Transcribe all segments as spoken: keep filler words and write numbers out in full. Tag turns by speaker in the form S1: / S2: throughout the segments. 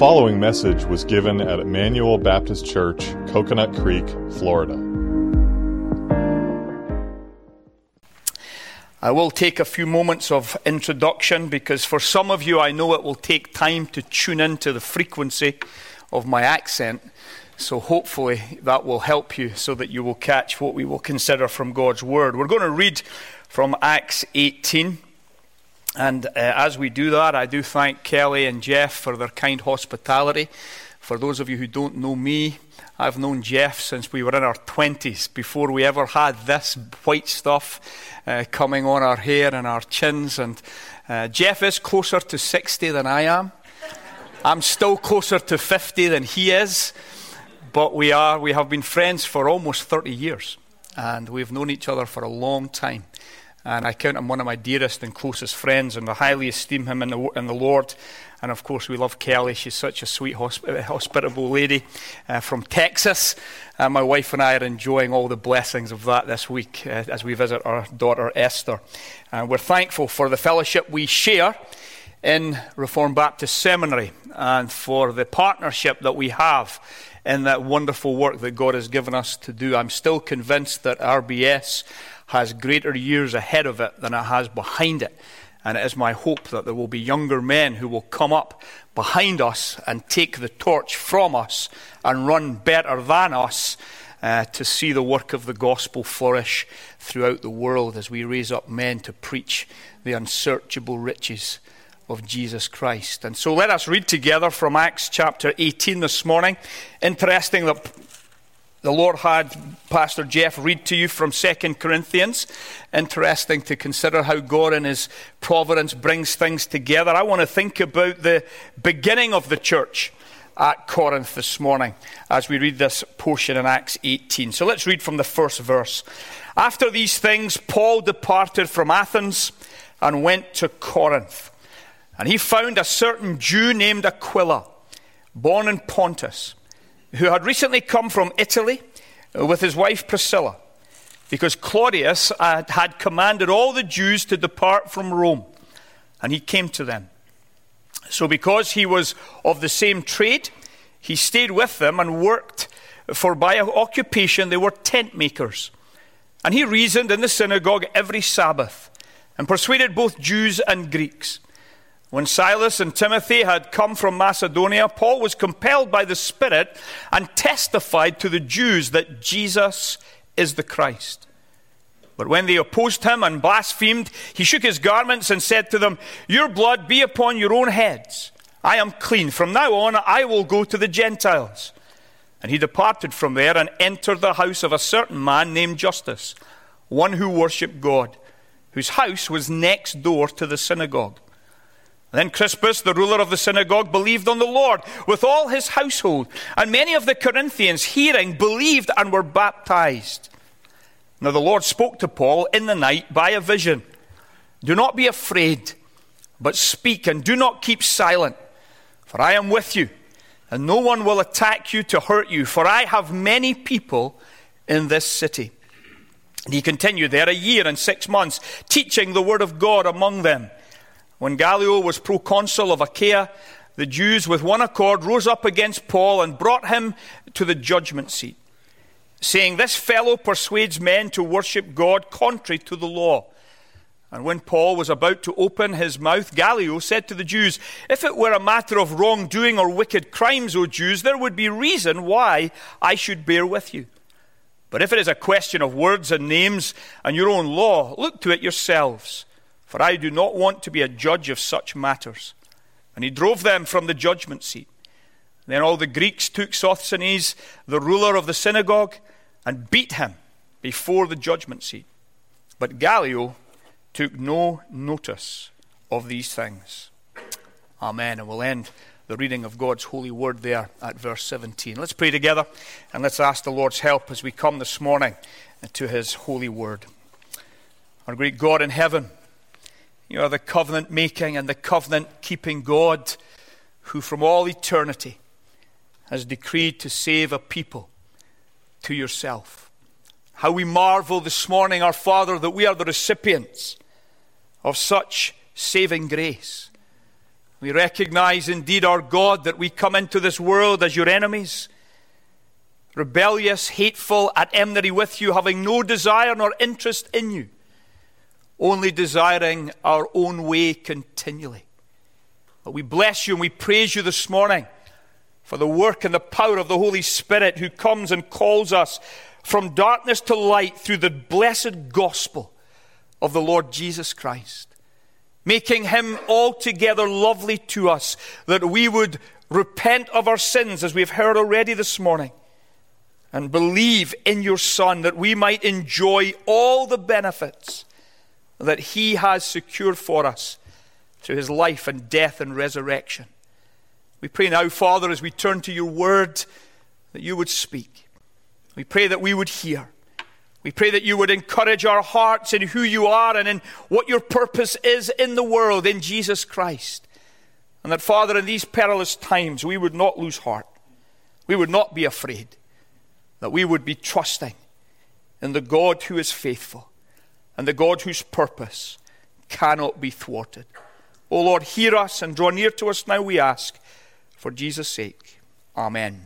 S1: following message was given at Emmanuel Baptist Church, Coconut Creek, Florida.
S2: I will take a few moments of introduction because for some of you I know it will take time to tune into the frequency of my accent. So hopefully that will help you so that you will catch what we will consider from God's Word. We're going to read from Acts eighteen. And uh, as we do that, I do thank Kelly and Jeff for their kind hospitality. For those of you who don't know me, I've known Jeff since we were in our twenties, before we ever had this white stuff uh, coming on our hair and our chins. And uh, Jeff is closer to sixty than I am. I'm still closer to fifty than he is. But we are, we have been friends for almost thirty years. And we've known each other for a long time. And I count him one of my dearest and closest friends, and I highly esteem him in the, in the Lord. And of course, we love Kelly. She's such a sweet, hosp- hospitable lady uh, from Texas. And my wife and I are enjoying all the blessings of that this week uh, as we visit our daughter Esther. And we're thankful for the fellowship we share in Reformed Baptist Seminary and for the partnership that we have in that wonderful work that God has given us to do. I'm still convinced that R B S has greater years ahead of it than it has behind it. And it is my hope that there will be younger men who will come up behind us and take the torch from us and run better than us uh, to see the work of the gospel flourish throughout the world as we raise up men to preach the unsearchable riches of Jesus Christ. And so let us read together from Acts chapter eighteen this morning. Interesting that the Lord had Pastor Jeff read to you from Second Corinthians. Interesting to consider how God in his providence brings things together. I want to think about the beginning of the church at Corinth this morning as we read this portion in Acts eighteen. So let's read from the first verse. After these things, Paul departed from Athens and went to Corinth. And he found a certain Jew named Aquila, born in Pontus, who had recently come from Italy with his wife Priscilla, because Claudius had commanded all the Jews to depart from Rome, and he came to them. So because he was of the same trade, he stayed with them and worked, for by occupation they were tent makers. And he reasoned in the synagogue every Sabbath, and persuaded both Jews and Greeks. When Silas and Timothy had come from Macedonia, Paul was compelled by the Spirit and testified to the Jews that Jesus is the Christ. But when they opposed him and blasphemed, he shook his garments and said to them, "Your blood be upon your own heads. I am clean. From now on I will go to the Gentiles." And he departed from there and entered the house of a certain man named Justus, one who worshipped God, whose house was next door to the synagogue. Then Crispus, the ruler of the synagogue, believed on the Lord with all his household. And many of the Corinthians, hearing, believed and were baptized. Now the Lord spoke to Paul in the night by a vision. "Do not be afraid, but speak and do not keep silent. For I am with you, and no one will attack you to hurt you. For I have many people in this city." And he continued there a year and six months, teaching the word of God among them. When Gallio was proconsul of Achaia, the Jews with one accord rose up against Paul and brought him to the judgment seat, saying, "This fellow persuades men to worship God contrary to the law." And when Paul was about to open his mouth, Gallio said to the Jews, "If it were a matter of wrongdoing or wicked crimes, O Jews, there would be reason why I should bear with you. But if it is a question of words and names and your own law, look to it yourselves. For I do not want to be a judge of such matters." And he drove them from the judgment seat. Then all the Greeks took Sosthenes, the ruler of the synagogue, and beat him before the judgment seat. But Gallio took no notice of these things. Amen. And we'll end the reading of God's holy word there at verse seventeen. Let's pray together and let's ask the Lord's help as we come this morning to his holy word. Our great God in heaven, you are the covenant-making and the covenant-keeping God who from all eternity has decreed to save a people to yourself. How we marvel this morning, our Father, that we are the recipients of such saving grace. We recognize indeed, our God, that we come into this world as your enemies, rebellious, hateful, at enmity with you, having no desire nor interest in you, only desiring our own way continually. But we bless you and we praise you this morning for the work and the power of the Holy Spirit, who comes and calls us from darkness to light through the blessed gospel of the Lord Jesus Christ, making him altogether lovely to us, that we would repent of our sins, as we've heard already this morning, and believe in your Son, that we might enjoy all the benefits that he has secured for us through his life and death and resurrection. We pray now, Father, as we turn to your word, that you would speak. We pray that we would hear. We pray that you would encourage our hearts in who you are and in what your purpose is in the world, in Jesus Christ. And that, Father, in these perilous times, we would not lose heart. We would not be afraid. That we would be trusting in the God who is faithful and the God whose purpose cannot be thwarted. O Lord, hear us and draw near to us now, we ask, for Jesus' sake. Amen.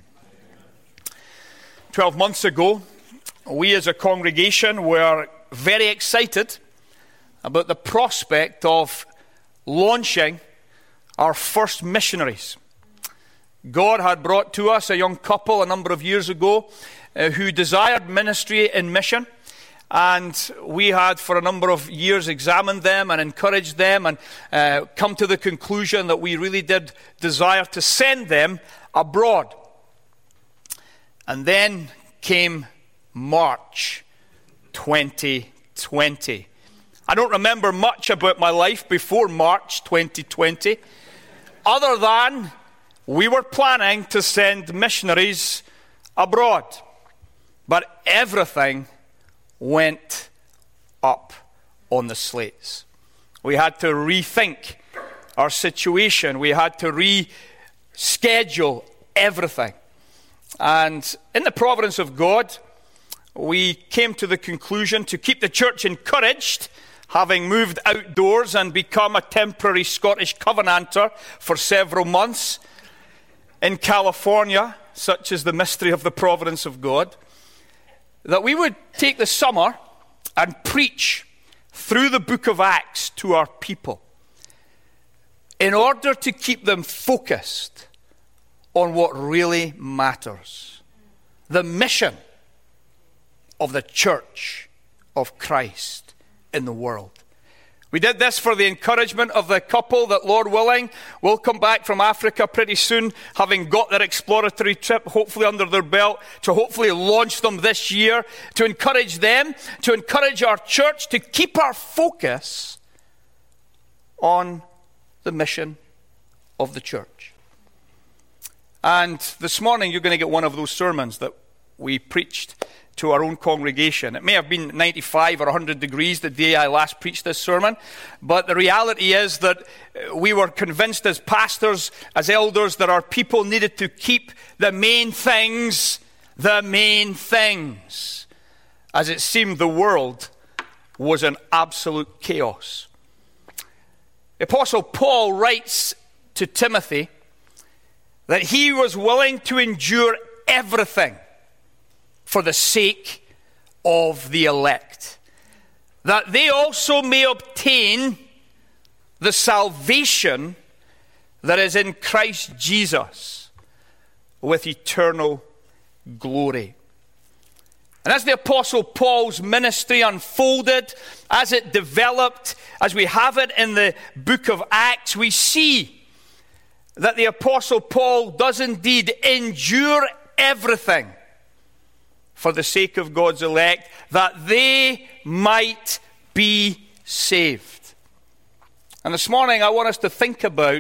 S2: Twelve months ago, we as a congregation were very excited about the prospect of launching our first missionaries. God had brought to us a young couple a number of years ago uh, who desired ministry in mission. And we had for a number of years examined them and encouraged them and uh, come to the conclusion that we really did desire to send them abroad. And then came March twenty twenty. I don't remember much about my life before March twenty twenty, other than we were planning to send missionaries abroad. But everything went up on the slates. We had to rethink our situation. We had to reschedule everything. And in the providence of God, we came to the conclusion to keep the church encouraged, having moved outdoors and become a temporary Scottish Covenanter for several months in California, such is the mystery of the providence of God, that we would take the summer and preach through the book of Acts to our people in order to keep them focused on what really matters. The mission of the church of Christ in the world. We did this for the encouragement of the couple that, Lord willing, will come back from Africa pretty soon, having got their exploratory trip hopefully under their belt, to hopefully launch them this year, to encourage them, to encourage our church, to keep our focus on the mission of the church. And this morning you're going to get one of those sermons that we preached to our own congregation. It may have been ninety-five or one hundred degrees the day I last preached this sermon, but the reality is that we were convinced as pastors, as elders, that our people needed to keep the main things, the main things, as it seemed the world was in absolute chaos. The Apostle Paul writes to Timothy that he was willing to endure everything for the sake of the elect, that they also may obtain the salvation that is in Christ Jesus with eternal glory. And as the Apostle Paul's ministry unfolded, as it developed, as we have it in the book of Acts, we see that the Apostle Paul does indeed endure everything for the sake of God's elect, that they might be saved. And this morning I want us to think about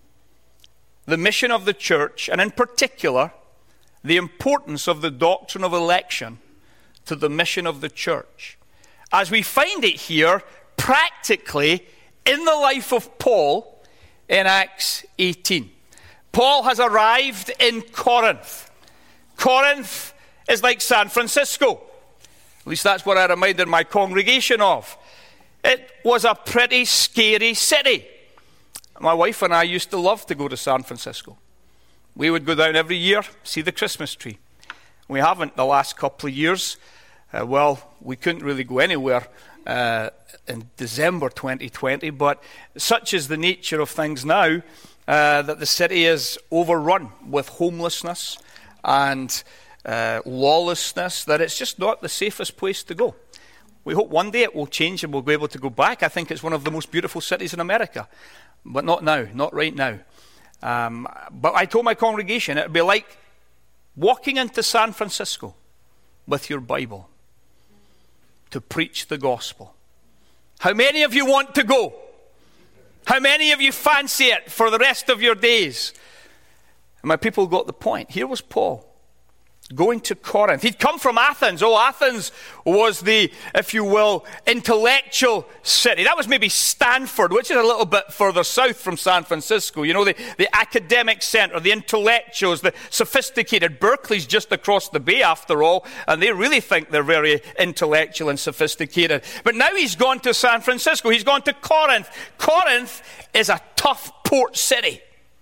S2: the mission of the church, and in particular, the importance of the doctrine of election to the mission of the church, as we find it here practically in the life of Paul in Acts eighteen. Paul has arrived in Corinth. Corinth is like San Francisco. At least that's what I reminded my congregation of. It was a pretty scary city. My wife and I used to love to go to San Francisco. We would go down every year, see the Christmas tree. We haven't the last couple of years. Uh, well, we couldn't really go anywhere uh, in December twenty twenty, but such is the nature of things now uh, that the city is overrun with homelessness and uh, lawlessness, that it's just not the safest place to go. We hope one day it will change and we'll be able to go back. I think it's one of the most beautiful cities in America, but not now, not right now. Um, but I told my congregation it would be like walking into San Francisco with your Bible to preach the gospel. How many of you want to go? How many of you fancy it for the rest of your days? And my people got the point. Here was Paul going to Corinth. He'd come from Athens. Oh, Athens was the, if you will, intellectual city. That was maybe Stanford, which is a little bit further south from San Francisco. You know, the, the academic center, the intellectuals, the sophisticated. Berkeley's just across the bay, after all, and they really think they're very intellectual and sophisticated. But now he's gone to San Francisco. He's gone to Corinth. Corinth is a tough port city.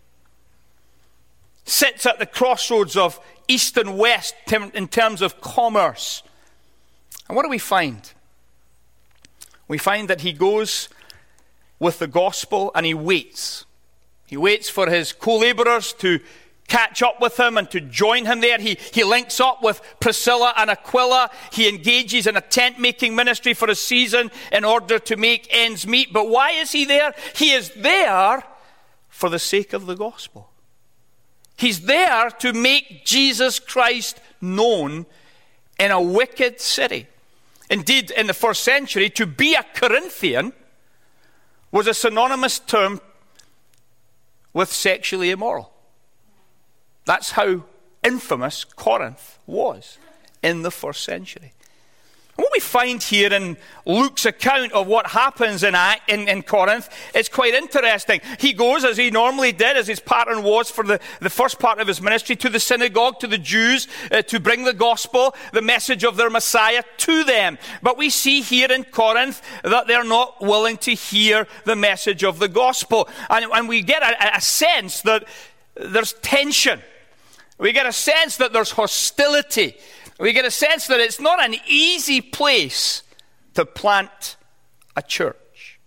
S2: Sits at the crossroads of east and west in terms of commerce. And what do we find? We find that he goes with the gospel and he waits. He waits for his co-laborers to catch up with him and to join him there. He, he links up with Priscilla and Aquila. He engages in a tent-making ministry for a season in order to make ends meet. But why is he there? He is there for the sake of the gospel. He's there to make Jesus Christ known in a wicked city. Indeed, in the first century, to be a Corinthian was a synonymous term with sexually immoral. That's how infamous Corinth was in the first century. And what we find here in Luke's account of what happens in, in, in Corinth is quite interesting. He goes, as he normally did, as his pattern was for the, the first part of his ministry, to the synagogue, to the Jews, uh, to bring the gospel, the message of their Messiah to them. But we see here in Corinth that they're not willing to hear the message of the gospel. And, and we get a, a sense that there's tension. We get a sense that there's hostility. We get a sense that it's not an easy place to plant a church.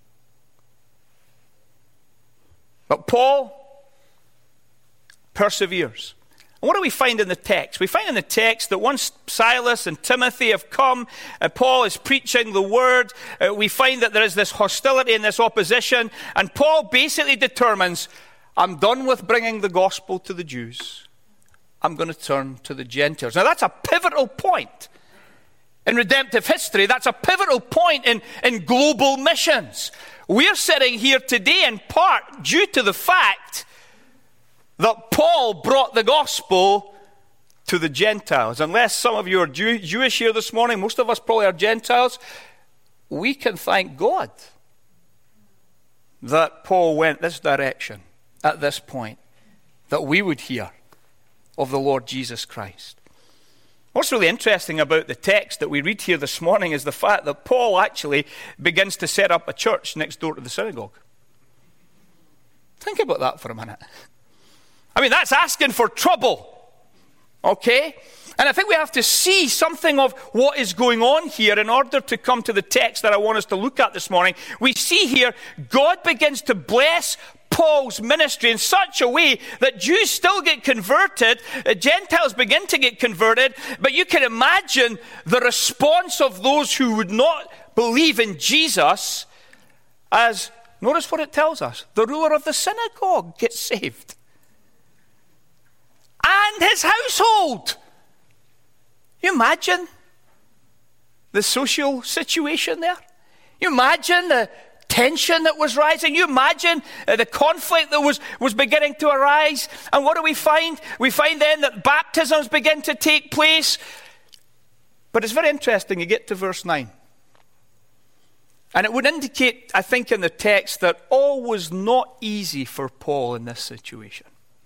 S2: But Paul perseveres. And what do we find in the text? We find in the text that once Silas and Timothy have come, uh, Paul is preaching the word, uh, we find that there is this hostility and this opposition, and Paul basically determines, I'm done with bringing the gospel to the Jews. I'm going to turn to the Gentiles. Now that's a pivotal point in redemptive history. That's a pivotal point in, in global missions. We're sitting here today in part due to the fact that Paul brought the gospel to the Gentiles. Unless some of you are Jew, Jewish here this morning, most of us probably are Gentiles, we can thank God that Paul went this direction at this point, that we would hear of the Lord Jesus Christ. What's really interesting about the text that we read here this morning is the fact that Paul actually begins to set up a church next door to the synagogue. Think about that for a minute. I mean, that's asking for trouble. Okay? And I think we have to see something of what is going on here in order to come to the text that I want us to look at this morning. We see here God begins to bless Paul's ministry in such a way that Jews still get converted, uh, Gentiles begin to get converted, but you can imagine the response of those who would not believe in Jesus as, notice what it tells us, the ruler of the synagogue gets saved. And his household. You imagine the social situation there? You imagine the tension that was rising. You imagine uh, the conflict that was, was beginning to arise. And what do we find? We find then that baptisms begin to take place. But it's very interesting. You get to verse nine. And it would indicate, I think, in the text that all was not easy for Paul in this situation.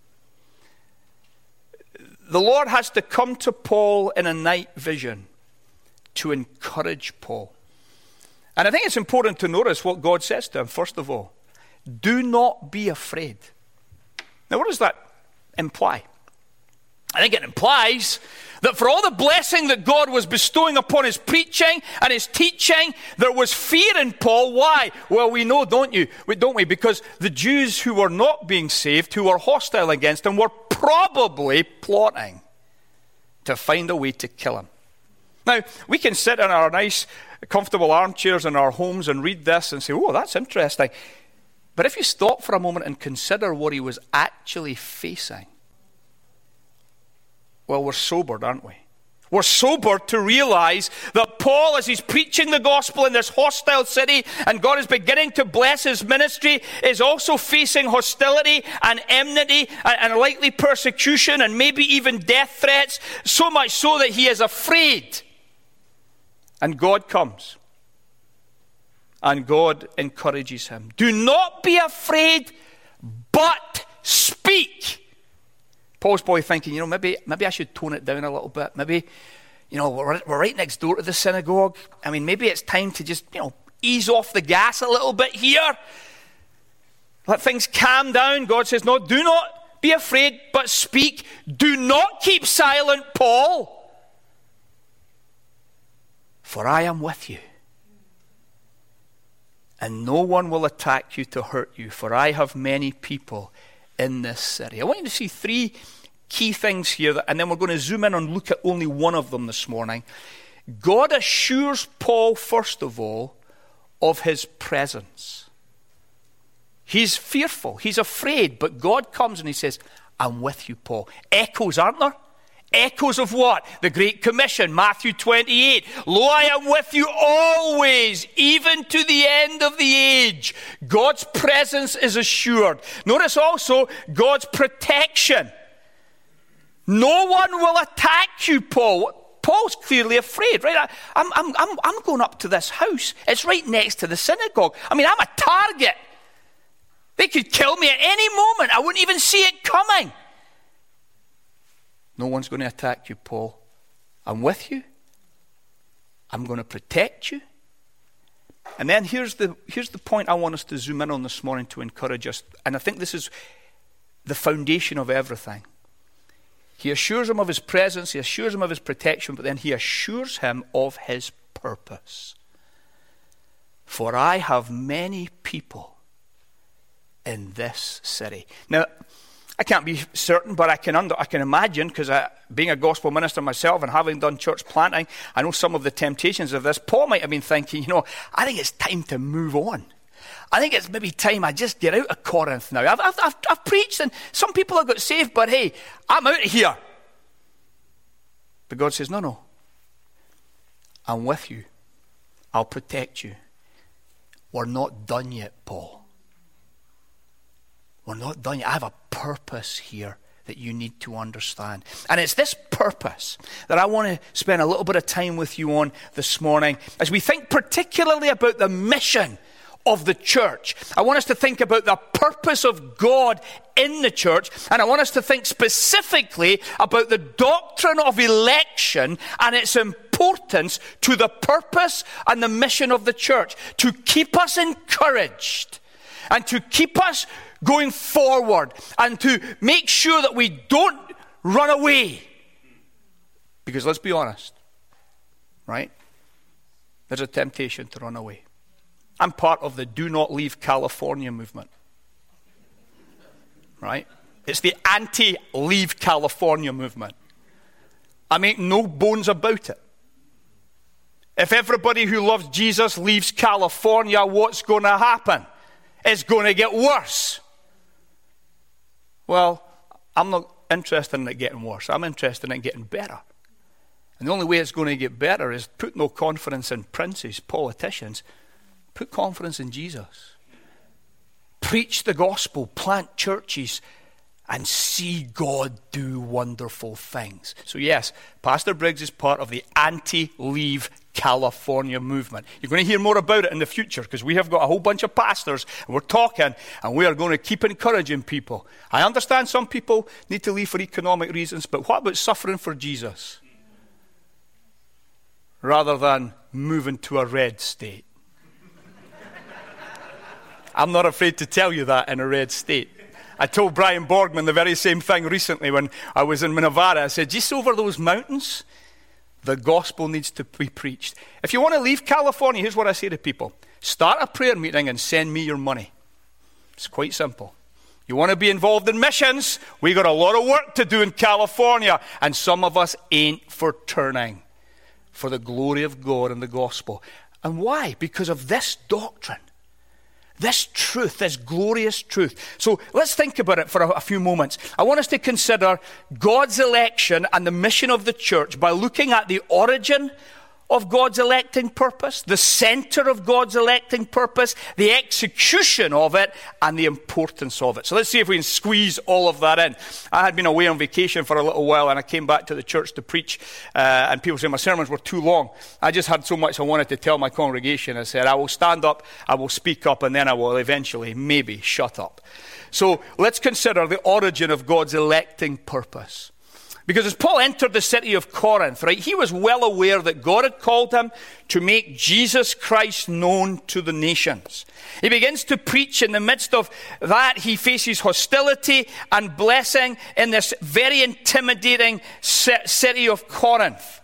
S2: The Lord has to come to Paul in a night vision to encourage Paul. And I think it's important to notice what God says to him, first of all. Do not be afraid. Now, what does that imply? I think it implies that for all the blessing that God was bestowing upon his preaching and his teaching, there was fear in Paul. Why? Well, we know, don't you? Don't we? Because the Jews who were not being saved, who were hostile against him, were probably plotting to find a way to kill him. Now, we can sit in our nice, comfortable armchairs in our homes and read this and say, oh, that's interesting. But if you stop for a moment and consider what he was actually facing, well, we're sobered, aren't we? We're sobered to realize that Paul, as he's preaching the gospel in this hostile city, and God is beginning to bless his ministry, is also facing hostility and enmity and likely persecution and maybe even death threats, so much so that he is afraid. And God comes. And God encourages him. Do not be afraid, but speak. Paul's probably thinking, you know, maybe maybe I should tone it down a little bit. Maybe, you know, we're, we're right next door to the synagogue. I mean, maybe it's time to just, you know, ease off the gas a little bit here. Let things calm down. God says, no, do not be afraid, but speak. Do not keep silent, Paul. For I am with you. And no one will attack you to hurt you, for I have many people in this city. I want you to see three key things here, that, and then we're going to zoom in and look at only one of them this morning. God assures Paul, first of all, of his presence. He's fearful, he's afraid, but God comes and he says, I'm with you, Paul. Echoes, aren't there? Echoes of what? The Great Commission, Matthew twenty-eight. Lo, I am with you always, even to the end of the age. God's presence is assured. Notice also God's protection. No one will attack you, Paul. Paul's clearly afraid, right? I, I'm, I'm, I'm, I'm going up to this house. It's right next to the synagogue. I mean, I'm a target. They could kill me at any moment. I wouldn't even see it coming. No one's going to attack you, Paul. I'm with you. I'm going to protect you. And then here's the, here's the point I want us to zoom in on this morning to encourage us. And I think this is the foundation of everything. He assures him of his presence. He assures him of his protection. But then he assures him of his purpose. For I have many people in this city. Now, I can't be certain, but I can under, I can imagine, because being a gospel minister myself and having done church planting, I know some of the temptations of this. Paul might have been thinking, you know, I think it's time to move on. I think it's maybe time I just get out of Corinth now. I've, I've, I've, I've preached and some people have got saved, but hey, I'm out of here. But God says, no, no. I'm with you. I'll protect you. We're not done yet, Paul. We're not done yet. I have a purpose here that you need to understand. And it's this purpose that I want to spend a little bit of time with you on this morning as we think particularly about the mission of the church. I want us to think about the purpose of God in the church, and I want us to think specifically about the doctrine of election and its importance to the purpose and the mission of the church, to keep us encouraged and to keep us going forward and to make sure that we don't run away. Because let's be honest, right? There's a temptation to run away. I'm part of the Do Not Leave California movement. Right? It's the anti-leave California movement. I make no bones about it. If everybody who loves Jesus leaves California, what's going to happen? It's going to get worse. Well, I'm not interested in it getting worse. I'm interested in it getting better. And the only way it's going to get better is put no confidence in princes, politicians. Put confidence in Jesus. Preach the gospel, plant churches, and see God do wonderful things. So yes, Pastor Briggs is part of the anti-leave California movement. You're going to hear more about it in the future because we have got a whole bunch of pastors and we're talking and we are going to keep encouraging people. I understand some people need to leave for economic reasons, but what about suffering for Jesus? Rather than moving to a red state. I'm not afraid to tell you that in a red state. I told Brian Borgman the very same thing recently when I was in Nevada. I said, just over those mountains, the gospel needs to be preached. If you want to leave California, here's what I say to people. Start a prayer meeting and send me your money. It's quite simple. You want to be involved in missions? We got a lot of work to do in California. And some of us ain't for turning for the glory of God and the gospel. And why? Because of this doctrine. This truth, this glorious truth. So let's think about it for a, a few moments. I want us to consider God's election and the mission of the church by looking at the origin of God's electing purpose, the center of God's electing purpose, the execution of it, and the importance of it. So let's see if we can squeeze all of that in. I had been away on vacation for a little while, and I came back to the church to preach, uh, and people say my sermons were too long. I just had so much I wanted to tell my congregation. I said, I will stand up, I will speak up, and then I will eventually, maybe, shut up. So let's consider the origin of God's electing purpose. Because as Paul entered the city of Corinth, right, he was well aware that God had called him to make Jesus Christ known to the nations. He begins to preach. In the midst of that, he faces hostility and blessing in this very intimidating city of Corinth.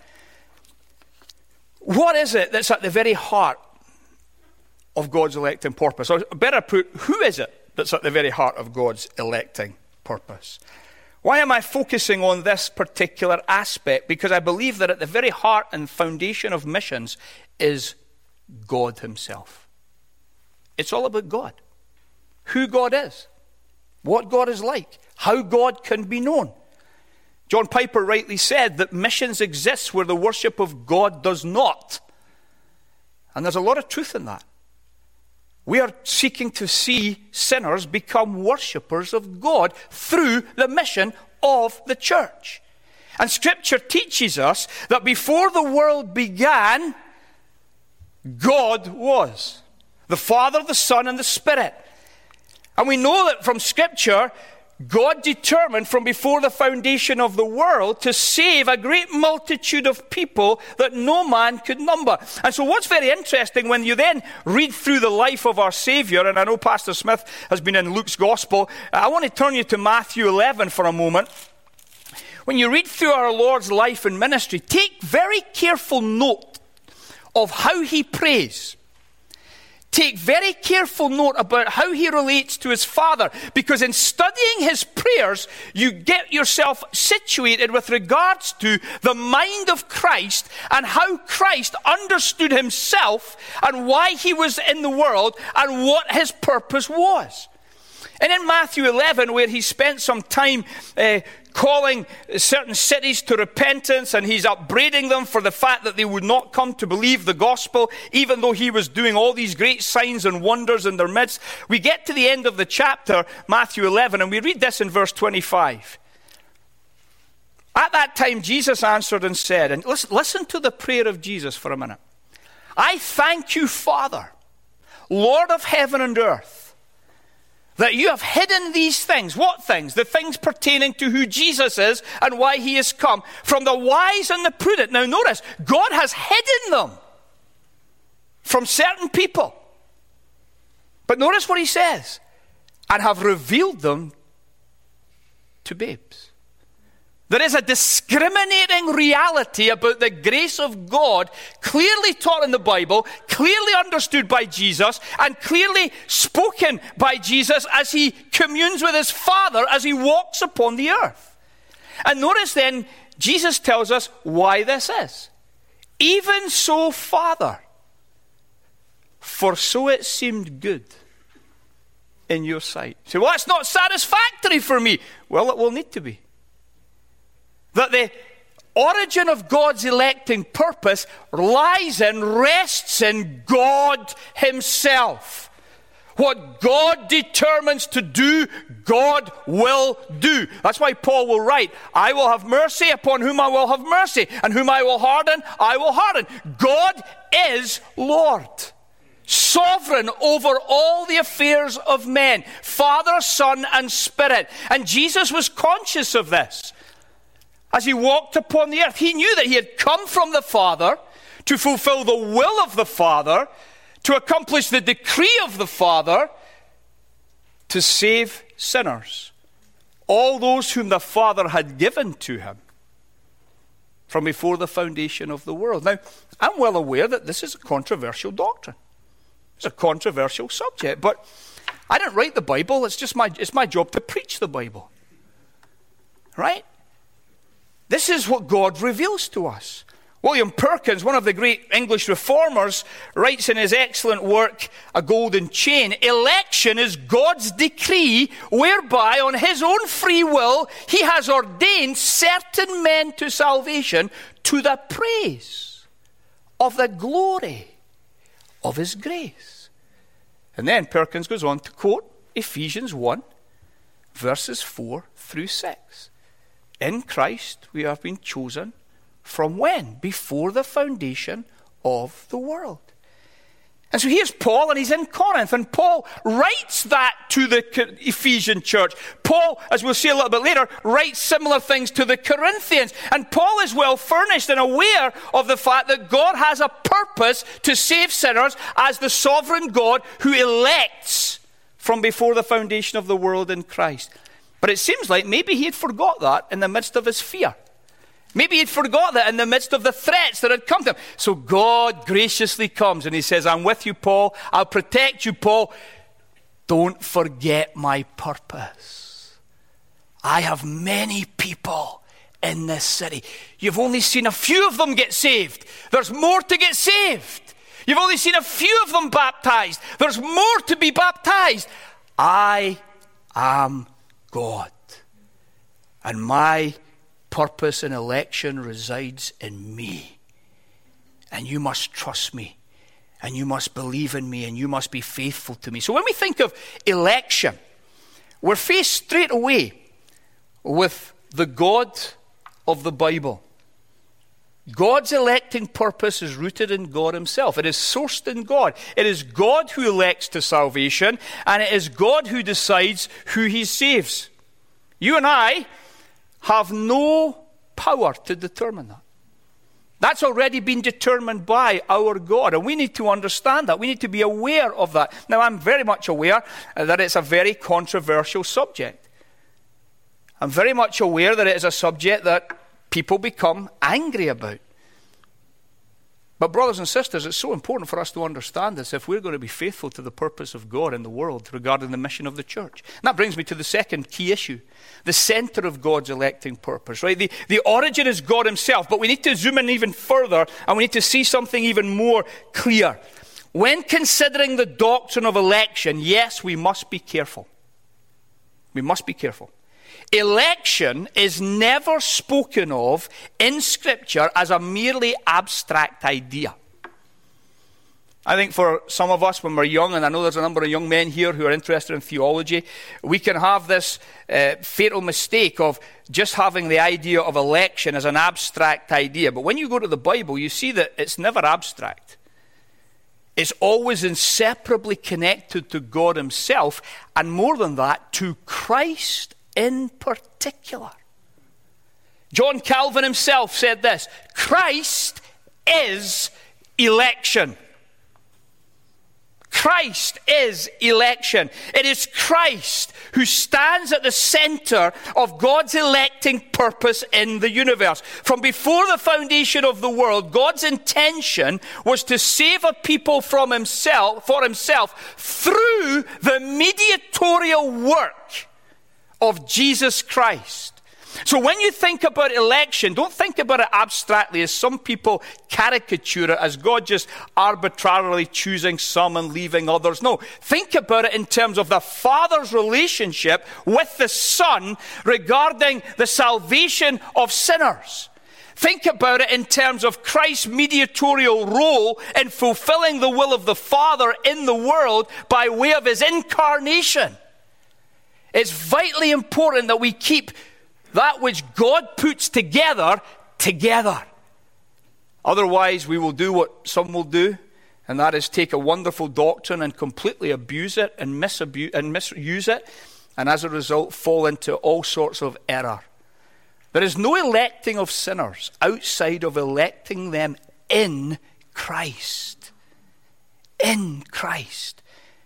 S2: What is it that's at the very heart of God's electing purpose? Or better put, who is it that's at the very heart of God's electing purpose? Why am I focusing on this particular aspect? Because I believe that at the very heart and foundation of missions is God himself. It's all about God. Who God is. What God is like. How God can be known. John Piper rightly said that missions exists where the worship of God does not. And there's a lot of truth in that. We are seeking to see sinners become worshippers of God through the mission of the church. And Scripture teaches us that before the world began, God was. The Father, the Son, and the Spirit. And we know that from Scripture, God determined from before the foundation of the world to save a great multitude of people that no man could number. And so what's very interesting when you then read through the life of our Savior, and I know Pastor Smith has been in Luke's Gospel, I want to turn you to Matthew eleven for a moment. When you read through our Lord's life and ministry, take very careful note of how he prays. Take very careful note about how he relates to his Father, because in studying his prayers, you get yourself situated with regards to the mind of Christ and how Christ understood himself and why he was in the world and what his purpose was. And in Matthew eleven, where he spent some time uh, calling certain cities to repentance, and he's upbraiding them for the fact that they would not come to believe the gospel, even though he was doing all these great signs and wonders in their midst, we get to the end of the chapter, Matthew eleven, and we read this in verse twenty-five. At that time, Jesus answered and said, and listen, listen to the prayer of Jesus for a minute. I thank you, Father, Lord of heaven and earth, that you have hidden these things. What things? The things pertaining to who Jesus is and why he has come from the wise and the prudent. Now notice, God has hidden them from certain people. But notice what he says. And have revealed them to babes. There is a discriminating reality about the grace of God clearly taught in the Bible, clearly understood by Jesus, and clearly spoken by Jesus as he communes with his Father as he walks upon the earth. And notice then, Jesus tells us why this is. Even so, Father, for so it seemed good in your sight. You say, well, it's not satisfactory for me. Well, it will need to be. That the origin of God's electing purpose lies and rests in God himself. What God determines to do, God will do. That's why Paul will write, I will have mercy upon whom I will have mercy, and whom I will harden, I will harden. God is Lord, sovereign over all the affairs of men, Father, Son, and Spirit. And Jesus was conscious of this. As he walked upon the earth, he knew that he had come from the Father to fulfill the will of the Father, to accomplish the decree of the Father, to save sinners, all those whom the Father had given to him from before the foundation of the world. Now, I'm well aware that this is a controversial doctrine. It's a controversial subject, but I didn't write the Bible. It's just my, it's my job to preach the Bible. Right? This is what God reveals to us. William Perkins, one of the great English reformers, writes in his excellent work, A Golden Chain, election is God's decree whereby on his own free will he has ordained certain men to salvation to the praise of the glory of his grace. And then Perkins goes on to quote Ephesians one, verses four through six. In Christ we have been chosen. From when? Before the foundation of the world. And so here's Paul, and he's in Corinth, and Paul writes that to the Ephesian church. Paul, as we'll see a little bit later, writes similar things to the Corinthians. And Paul is well furnished and aware of the fact that God has a purpose to save sinners as the sovereign God who elects from before the foundation of the world in Christ. But it seems like maybe he had forgot that in the midst of his fear. Maybe he'd forgot that in the midst of the threats that had come to him. So God graciously comes and he says, I'm with you, Paul. I'll protect you, Paul. Don't forget my purpose. I have many people in this city. You've only seen a few of them get saved. There's more to get saved. You've only seen a few of them baptized. There's more to be baptized. I am God. And my purpose and election resides in me. And you must trust me. And you must believe in me. And you must be faithful to me. So when we think of election, we're faced straight away with the God of the Bible. God's electing purpose is rooted in God himself. It is sourced in God. It is God who elects to salvation. And it is God who decides who he saves. You and I have no power to determine that. That's already been determined by our God, and we need to understand that. We need to be aware of that. Now, I'm very much aware that it's a very controversial subject. I'm very much aware that it is a subject that people become angry about. But brothers and sisters, it's so important for us to understand this if we're going to be faithful to the purpose of God in the world regarding the mission of the church. And that brings me to the second key issue, the center of God's electing purpose, right? The, the origin is God himself, but we need to zoom in even further and we need to see something even more clear. When considering the doctrine of election, yes, we must be careful. We must be careful. Election is never spoken of in Scripture as a merely abstract idea. I think for some of us when we're young, and I know there's a number of young men here who are interested in theology, we can have this uh, fatal mistake of just having the idea of election as an abstract idea. But when you go to the Bible, you see that it's never abstract. It's always inseparably connected to God himself, and more than that, to Christ in particular. John Calvin himself said this: Christ is election. Christ is election. It is Christ who stands at the center of God's electing purpose in the universe. From before the foundation of the world, God's intention was to save a people from himself, for himself through the mediatorial work of Jesus Christ. So when you think about election, don't think about it abstractly as some people caricature it as God just arbitrarily choosing some and leaving others. No, think about it in terms of the Father's relationship with the Son regarding the salvation of sinners. Think about it in terms of Christ's mediatorial role in fulfilling the will of the Father in the world by way of his incarnation. It's vitally important that we keep that which God puts together, together. Otherwise, we will do what some will do, and that is take a wonderful doctrine and completely abuse it and, misabuse, and misuse it, and as a result, fall into all sorts of error. There is no electing of sinners outside of electing them in Christ. In Christ.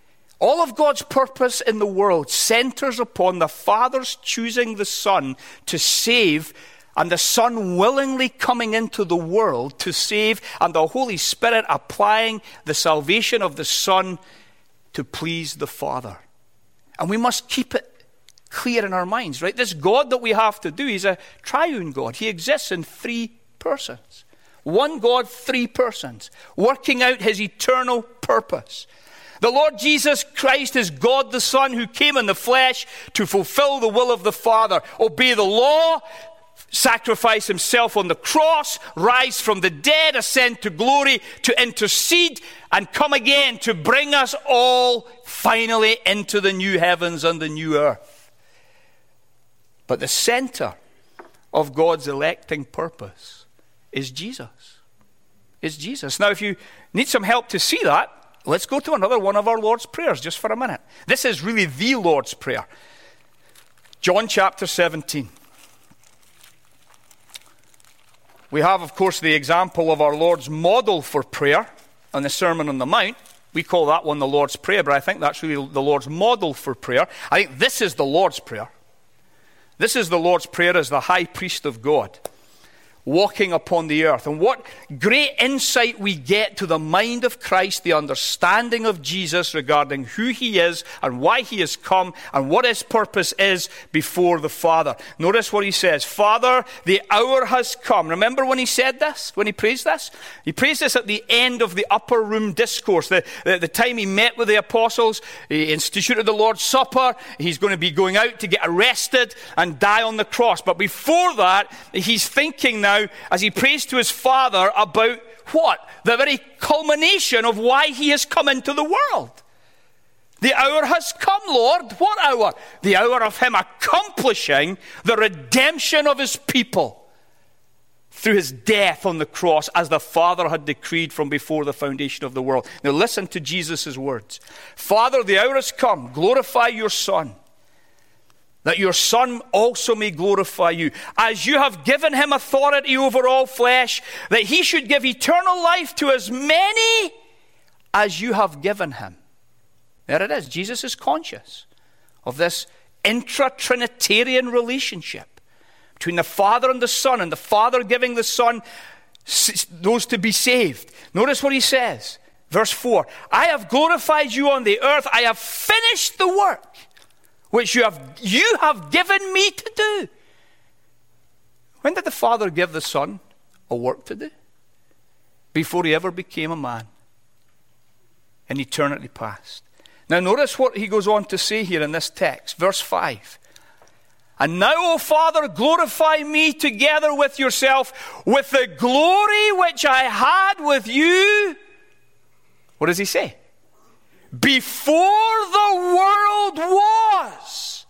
S2: All of God's purpose in the world centers upon the Father's choosing the Son to save, and the Son willingly coming into the world to save, and the Holy Spirit applying the salvation of the Son to please the Father. And we must keep it clear in our minds, right? This God that we have to do, he's a triune God. He exists in three persons. One God, three persons, working out his eternal purpose. The Lord Jesus Christ is God the Son who came in the flesh to fulfill the will of the Father, obey the law, sacrifice himself on the cross, rise from the dead, ascend to glory, to intercede, and come again to bring us all finally into the new heavens and the new earth. But the center of God's electing purpose is Jesus. Is Jesus. Now, if you need some help to see that, let's go to another one of our Lord's Prayers just for a minute. This is really the Lord's Prayer. John chapter seventeen. We have, of course, the example of our Lord's model for prayer on the Sermon on the Mount. We call that one the Lord's Prayer, but I think that's really the Lord's model for prayer. I think this is the Lord's Prayer. This is the Lord's Prayer as the high priest of God, walking upon the earth. And what great insight we get to the mind of Christ, the understanding of Jesus regarding who he is and why he has come and what his purpose is before the Father. Notice what he says. Father, the hour has come. Remember when he said this, when he prays this? He prays this at the end of the upper room discourse, the, the, the time he met with the apostles, he instituted the Lord's Supper, he's going to be going out to get arrested and die on the cross. But before that, he's thinking now, as he prays to his Father about what? The very culmination of why he has come into the world. The hour has come, Lord. What hour? The hour of him accomplishing the redemption of his people through his death on the cross, as the Father had decreed from before the foundation of the world. Now listen to Jesus' words. Father, the hour has come. Glorify your Son, that your Son also may glorify you, as you have given him authority over all flesh, that he should give eternal life to as many as you have given him. There it is. Jesus is conscious of this intra-Trinitarian relationship between the Father and the Son, and the Father giving the Son those to be saved. Notice what he says. Verse four, I have glorified you on the earth. I have finished the work which you have, you have given me to do. When did the Father give the Son a work to do? Before he ever became a man, in eternity past. Now notice what he goes on to say here in this text, verse five. And now, O Father, glorify me together with yourself with the glory which I had with you. What does he say? Before the world was.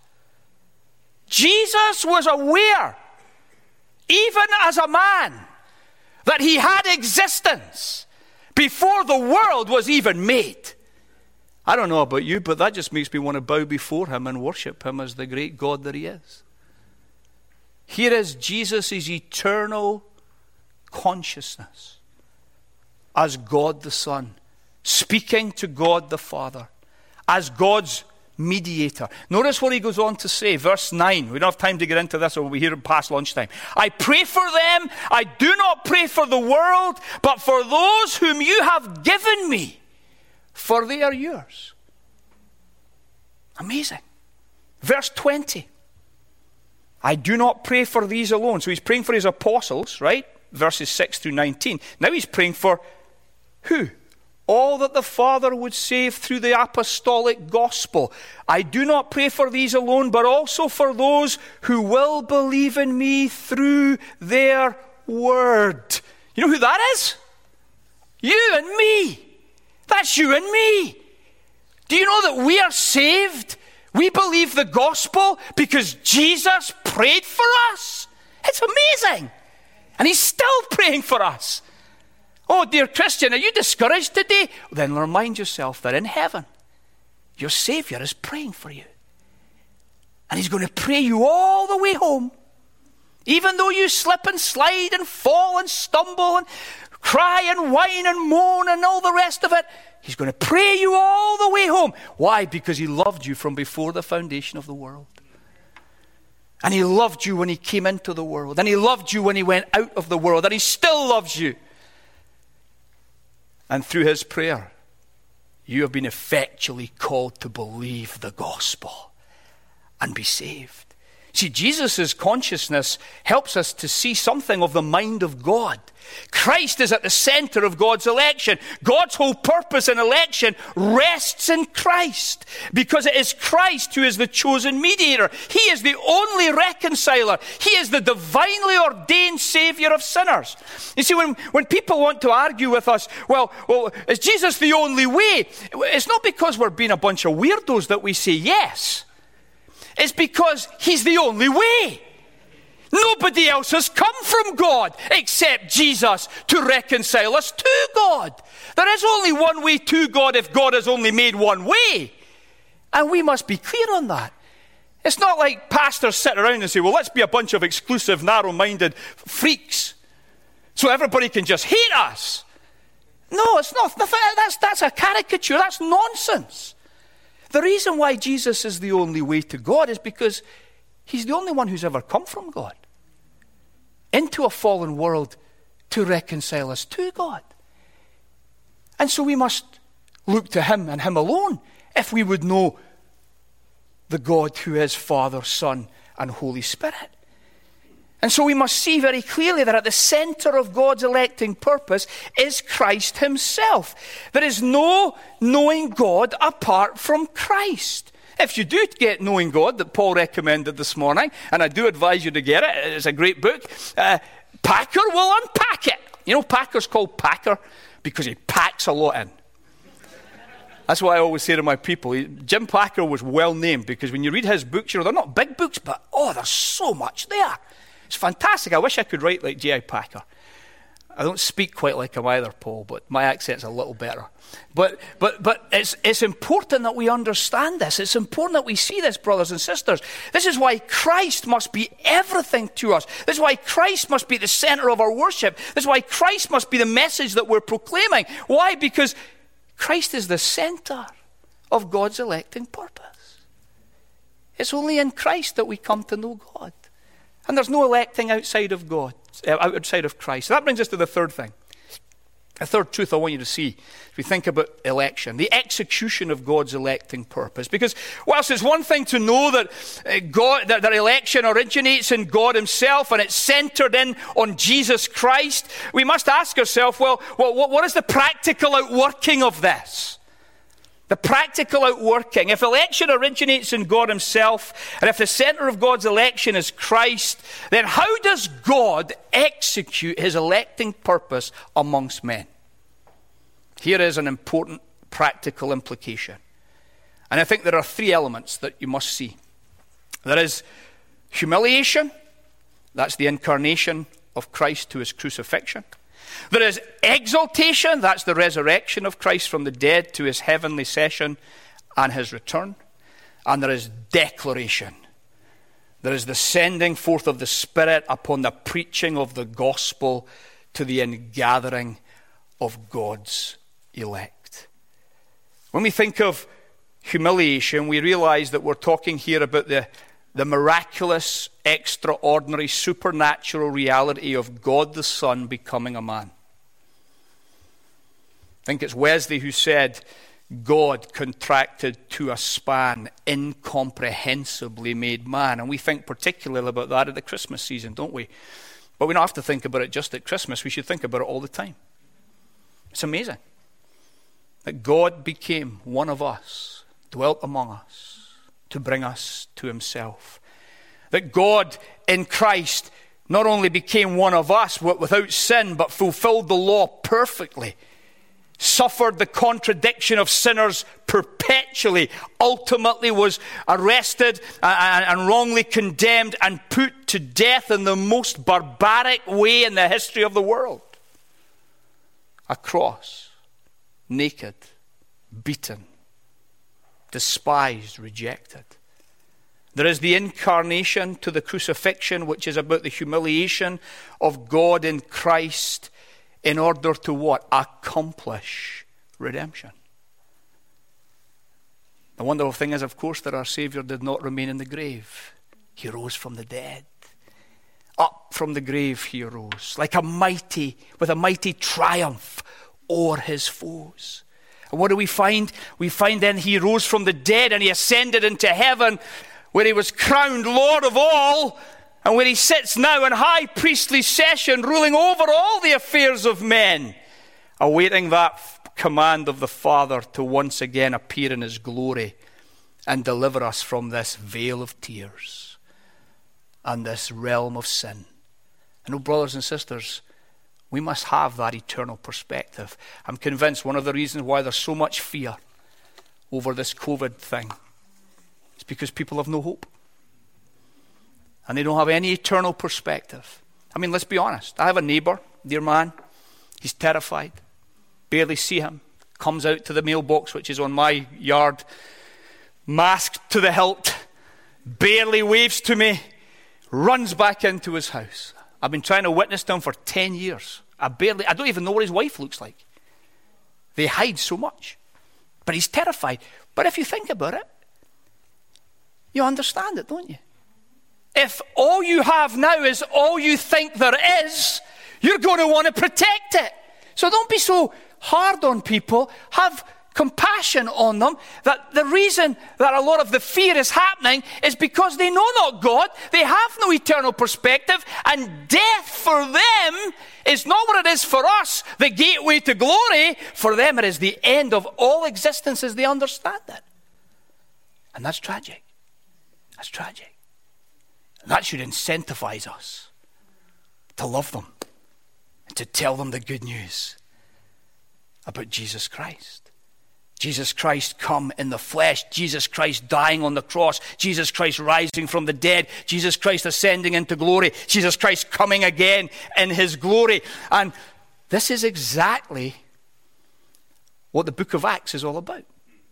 S2: Jesus was aware, even as a man, that he had existence before the world was even made. I don't know about you, but that just makes me want to bow before him and worship him as the great God that he is. Here is Jesus' eternal consciousness as God the Son, speaking to God the Father, as God's mediator. Notice what he goes on to say, verse nine. We don't have time to get into this, or we'll be here past lunchtime. I pray for them. I do not pray for the world, but for those whom you have given me, for they are yours. Amazing. Verse twenty. I do not pray for these alone. So he's praying for his apostles, right? Verses six through nineteen. Now he's praying for who? All that the Father would save through the apostolic gospel. I do not pray for these alone, but also for those who will believe in me through their word. You know who that is? You and me. That's you and me. Do you know that we are saved? We believe the gospel because Jesus prayed for us. It's amazing. And he's still praying for us. Oh, dear Christian, are you discouraged today? Then remind yourself that in heaven, your Savior is praying for you. And he's going to pray you all the way home. Even though you slip and slide and fall and stumble and cry and whine and moan and all the rest of it, He's going to pray you all the way home. Why? Because he loved you from before the foundation of the world. And he loved you when he came into the world. And he loved you when he went out of the world. And he still loves you. And through his prayer, you have been effectually called to believe the gospel and be saved. See, Jesus' consciousness helps us to see something of the mind of God. Christ is at the center of God's election. God's whole purpose in election rests in Christ, because it is Christ who is the chosen mediator. He is the only reconciler. He is the divinely ordained Savior of sinners. You see, when, when people want to argue with us, well, well, is Jesus the only way? It's not because we're being a bunch of weirdos that we say yes. It's because he's the only way. Nobody else has come from God except Jesus to reconcile us to God. There is only one way to God if God has only made one way. And we must be clear on that. It's not like pastors sit around and say, well, let's be a bunch of exclusive, narrow-minded freaks so everybody can just hate us. No, it's not. That's, that's a caricature. That's nonsense. The reason why Jesus is the only way to God is because he's the only one who's ever come from God into a fallen world to reconcile us to God. And so we must look to him and him alone if we would know the God who is Father, Son, and Holy Spirit. And so we must see very clearly that at the center of God's electing purpose is Christ himself. There is no knowing God apart from Christ. If you do get Knowing God that Paul recommended this morning, and I do advise you to get it, it's a great book, uh, Packer will unpack it. You know, Packer's called Packer because he packs a lot in. That's what I always say to my people. He, Jim Packer was well named because when you read his books, you know, they're not big books, but oh, there's so much there. It's fantastic. I wish I could write like J I Packer. I don't speak quite like him either, Paul, but my accent's a little better. But but but it's it's important that we understand this. It's important that we see this, brothers and sisters. This is why Christ must be everything to us. This is why Christ must be the center of our worship. This is why Christ must be the message that we're proclaiming. Why? Because Christ is the center of God's electing purpose. It's only in Christ that we come to know God. And there's no electing outside of God, outside of Christ. So that brings us to the third thing. The third truth I want you to see as we think about election, the execution of God's electing purpose. Because whilst it's one thing to know that uh, God, that, that election originates in God himself and it's centered in on Jesus Christ, we must ask ourselves, well, well what, what is the practical outworking of this? The practical outworking. If election originates in God himself, and if the center of God's election is Christ, then how does God execute his electing purpose amongst men? Here is an important practical implication. And I think there are three elements that you must see. There is humiliation. That's the incarnation of Christ to his crucifixion. There is exaltation, that's the resurrection of Christ from the dead to his heavenly session and his return. And there is declaration. There is the sending forth of the Spirit upon the preaching of the gospel to the ingathering of God's elect. When we think of humiliation, we realize that we're talking here about the The miraculous, extraordinary, supernatural reality of God the Son becoming a man. I think it's Wesley who said, God contracted to a span, incomprehensibly made man. And we think particularly about that at the Christmas season, don't we? But we don't have to think about it just at Christmas. We should think about it all the time. It's amazing that God became one of us, dwelt among us, to bring us to himself. That God in Christ not only became one of us without sin, but fulfilled the law perfectly, suffered the contradiction of sinners perpetually, ultimately was arrested and wrongly condemned and put to death in the most barbaric way in the history of the world. A cross, naked, beaten, despised, rejected. There is the incarnation to the crucifixion, which is about the humiliation of God in Christ in order to what? Accomplish redemption. The wonderful thing is, of course, that our Saviour did not remain in the grave. He rose from the dead. Up from the grave he arose, like a mighty, with a mighty triumph o'er his foes. And what do we find? We find then he rose from the dead and he ascended into heaven, where he was crowned Lord of all, and where he sits now in high priestly session, ruling over all the affairs of men, awaiting that command of the Father to once again appear in his glory and deliver us from this vale of tears and this realm of sin. And oh, brothers and sisters, we must have that eternal perspective. I'm convinced one of the reasons why there's so much fear over this COVID thing is because people have no hope. And they don't have any eternal perspective. I mean, let's be honest. I have a neighbour, dear man. He's terrified. Barely see him. Comes out to the mailbox, which is on my yard, masked to the hilt, barely waves to me, runs back into his house. I've been trying to witness to him for ten years. I barely, I don't even know what his wife looks like. They hide so much. But he's terrified. But if you think about it, you understand it, don't you? If all you have now is all you think there is, you're going to want to protect it. So don't be so hard on people. Have compassion on them. That the reason that a lot of the fear is happening is because they know not God. They have no eternal perspective. And death for them is not what it is for us, the gateway to glory. For them it is the end of all existence as they understand it. And that's tragic. That's tragic. And that should incentivize us to love them and to tell them the good news about Jesus Christ. Jesus Christ come in the flesh. Jesus Christ dying on the cross. Jesus Christ rising from the dead. Jesus Christ ascending into glory. Jesus Christ coming again in his glory. And this is exactly what the book of Acts is all about.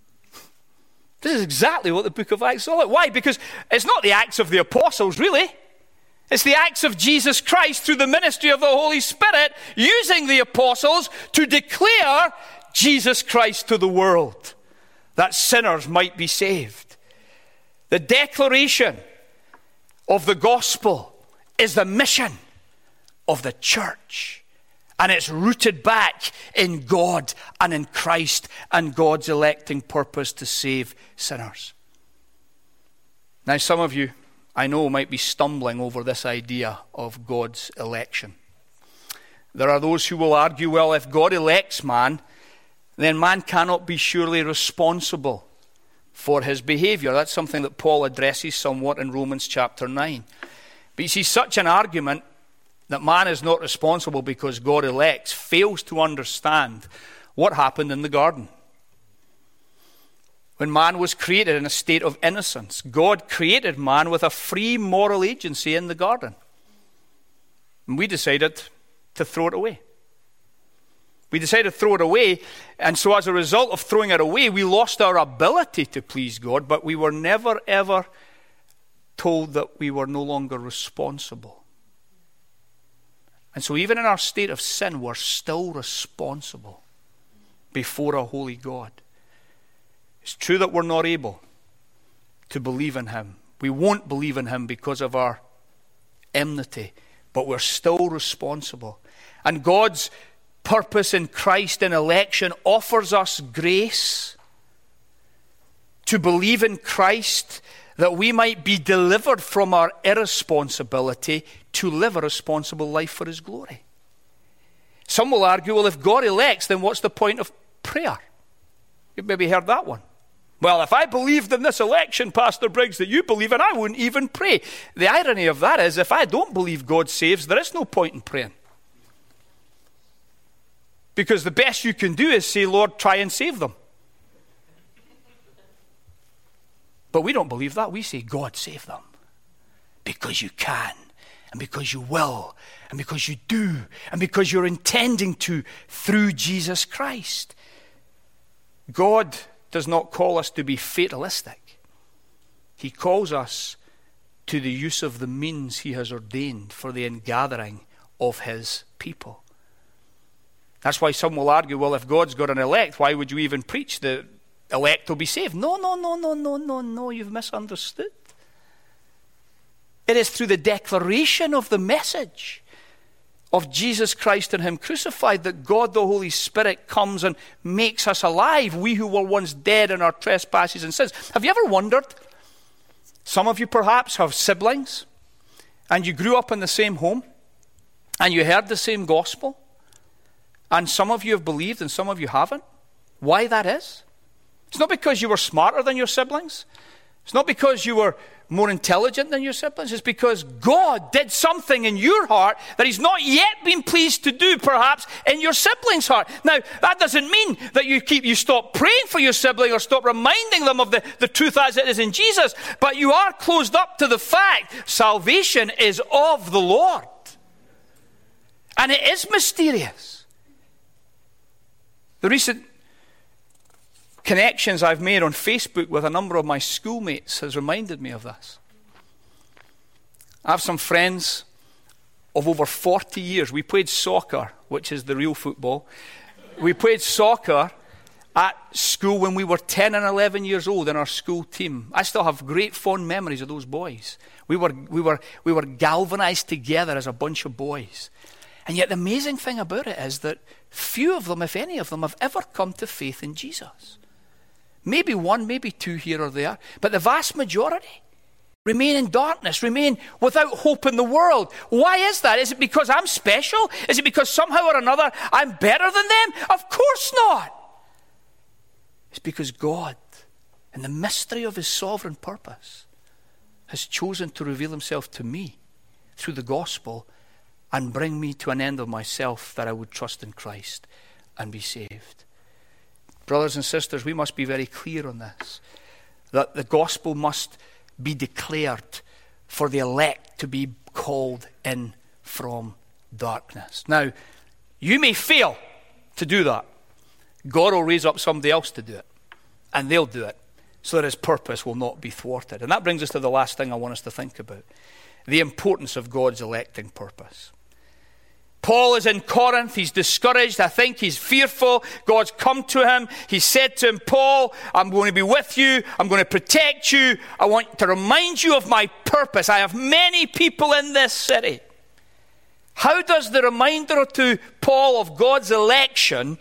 S2: This is exactly what the book of Acts is all about. Why? Because it's not the Acts of the apostles, really. It's the acts of Jesus Christ through the ministry of the Holy Spirit, using the apostles to declare Jesus Christ to the world, that sinners might be saved. The declaration of the gospel is the mission of the church. And it's rooted back in God and in Christ and God's electing purpose to save sinners. Now, some of you, I know, might be stumbling over this idea of God's election. There are those who will argue, well, if God elects man, then man cannot be surely responsible for his behavior. That's something that Paul addresses somewhat in Romans chapter nine. But you see, such an argument that man is not responsible because God elects fails to understand what happened in the garden. When man was created in a state of innocence, God created man with a free moral agency in the garden. And we decided to throw it away. We decided to throw it away, and so as a result of throwing it away, we lost our ability to please God, but we were never, ever told that we were no longer responsible. And so even in our state of sin, we're still responsible before a holy God. It's true that we're not able to believe in him. We won't believe in him because of our enmity, but we're still responsible. And God's purpose in Christ in election offers us grace to believe in Christ that we might be delivered from our irresponsibility to live a responsible life for his glory. Some will argue, well, if God elects, then what's the point of prayer? You've maybe heard that one. Well, if I believed in this election, Pastor Briggs, that you believe in, I wouldn't even pray. The irony of that is, if I don't believe God saves, there is no point in praying. Because the best you can do is say, Lord, try and save them. But we don't believe that. We say, God, save them. Because you can, and because you will, and because you do, and because you're intending to through Jesus Christ. God does not call us to be fatalistic. He calls us to the use of the means he has ordained for the ingathering of his people. That's why some will argue, well, if God's got an elect, why would you even preach the elect will be saved. No, no, no, no, no, no, no, you've misunderstood. It is through the declaration of the message of Jesus Christ and him crucified that God the Holy Spirit comes and makes us alive, we who were once dead in our trespasses and sins. Have you ever wondered? Some of you perhaps have siblings, and you grew up in the same home, and you heard the same gospel, and some of you have believed and some of you haven't. Why that is? It's not because you were smarter than your siblings. It's not because you were more intelligent than your siblings. It's because God did something in your heart that he's not yet been pleased to do, perhaps, in your sibling's heart. Now, that doesn't mean that you keep you stop praying for your sibling or stop reminding them of the, the truth as it is in Jesus, but you are closed up to the fact salvation is of the Lord. And it is mysterious. The recent connections I've made on Facebook with a number of my schoolmates has reminded me of this. I have some friends of over forty years. We played soccer, which is the real football. We played soccer at school when we were ten and eleven years old in our school team. I still have great fond memories of those boys. We were, we were, we were galvanized together as a bunch of boys. And yet the amazing thing about it is that few of them, if any of them, have ever come to faith in Jesus. Maybe one, maybe two here or there. But the vast majority remain in darkness, remain without hope in the world. Why is that? Is it because I'm special? Is it because somehow or another I'm better than them? Of course not. It's because God, in the mystery of his sovereign purpose, has chosen to reveal himself to me through the gospel and bring me to an end of myself that I would trust in Christ and be saved. Brothers and sisters, we must be very clear on this, that the gospel must be declared for the elect to be called in from darkness. Now, you may fail to do that. God will raise up somebody else to do it, and they'll do it, so that his purpose will not be thwarted. And that brings us to the last thing I want us to think about, the importance of God's electing purpose. Paul is in Corinth. He's discouraged. I think he's fearful. God's come to him. He said to him, Paul, I'm going to be with you. I'm going to protect you. I want to remind you of my purpose. I have many people in this city. How does the reminder to Paul of God's election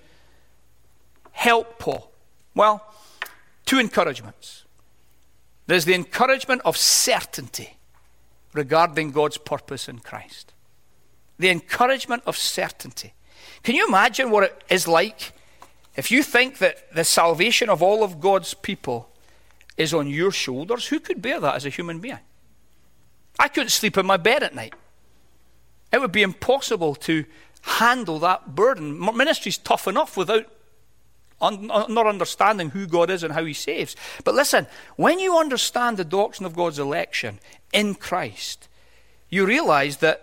S2: help Paul? Well, two encouragements. There's the encouragement of certainty regarding God's purpose in Christ. The encouragement of certainty. Can you imagine what it is like if you think that the salvation of all of God's people is on your shoulders? Who could bear that as a human being? I couldn't sleep in my bed at night. It would be impossible to handle that burden. Ministry's tough enough without un- not understanding who God is and how he saves. But listen, when you understand the doctrine of God's election in Christ, you realize that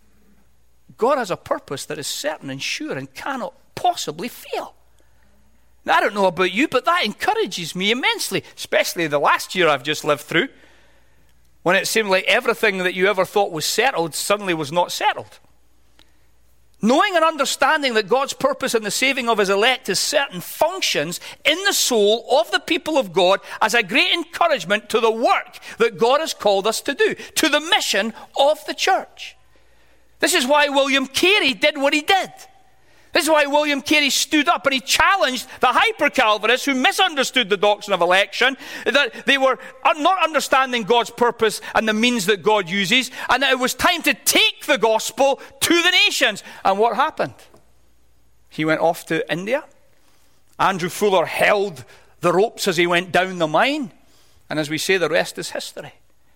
S2: God has a purpose that is certain and sure and cannot possibly fail. Now, I don't know about you, but that encourages me immensely, especially the last year I've just lived through, when it seemed like everything that you ever thought was settled suddenly was not settled. Knowing and understanding that God's purpose in the saving of his elect is certain functions in the soul of the people of God as a great encouragement to the work that God has called us to do, to the mission of the church. This is why William Carey did what he did. This is why William Carey stood up and he challenged the hyper-Calvinists who misunderstood the doctrine of election, that they were not understanding God's purpose and the means that God uses, and that it was time to take the gospel to the nations. And what happened? He went off to India. Andrew Fuller held the ropes as he went down the mine. And as we say, the rest is history.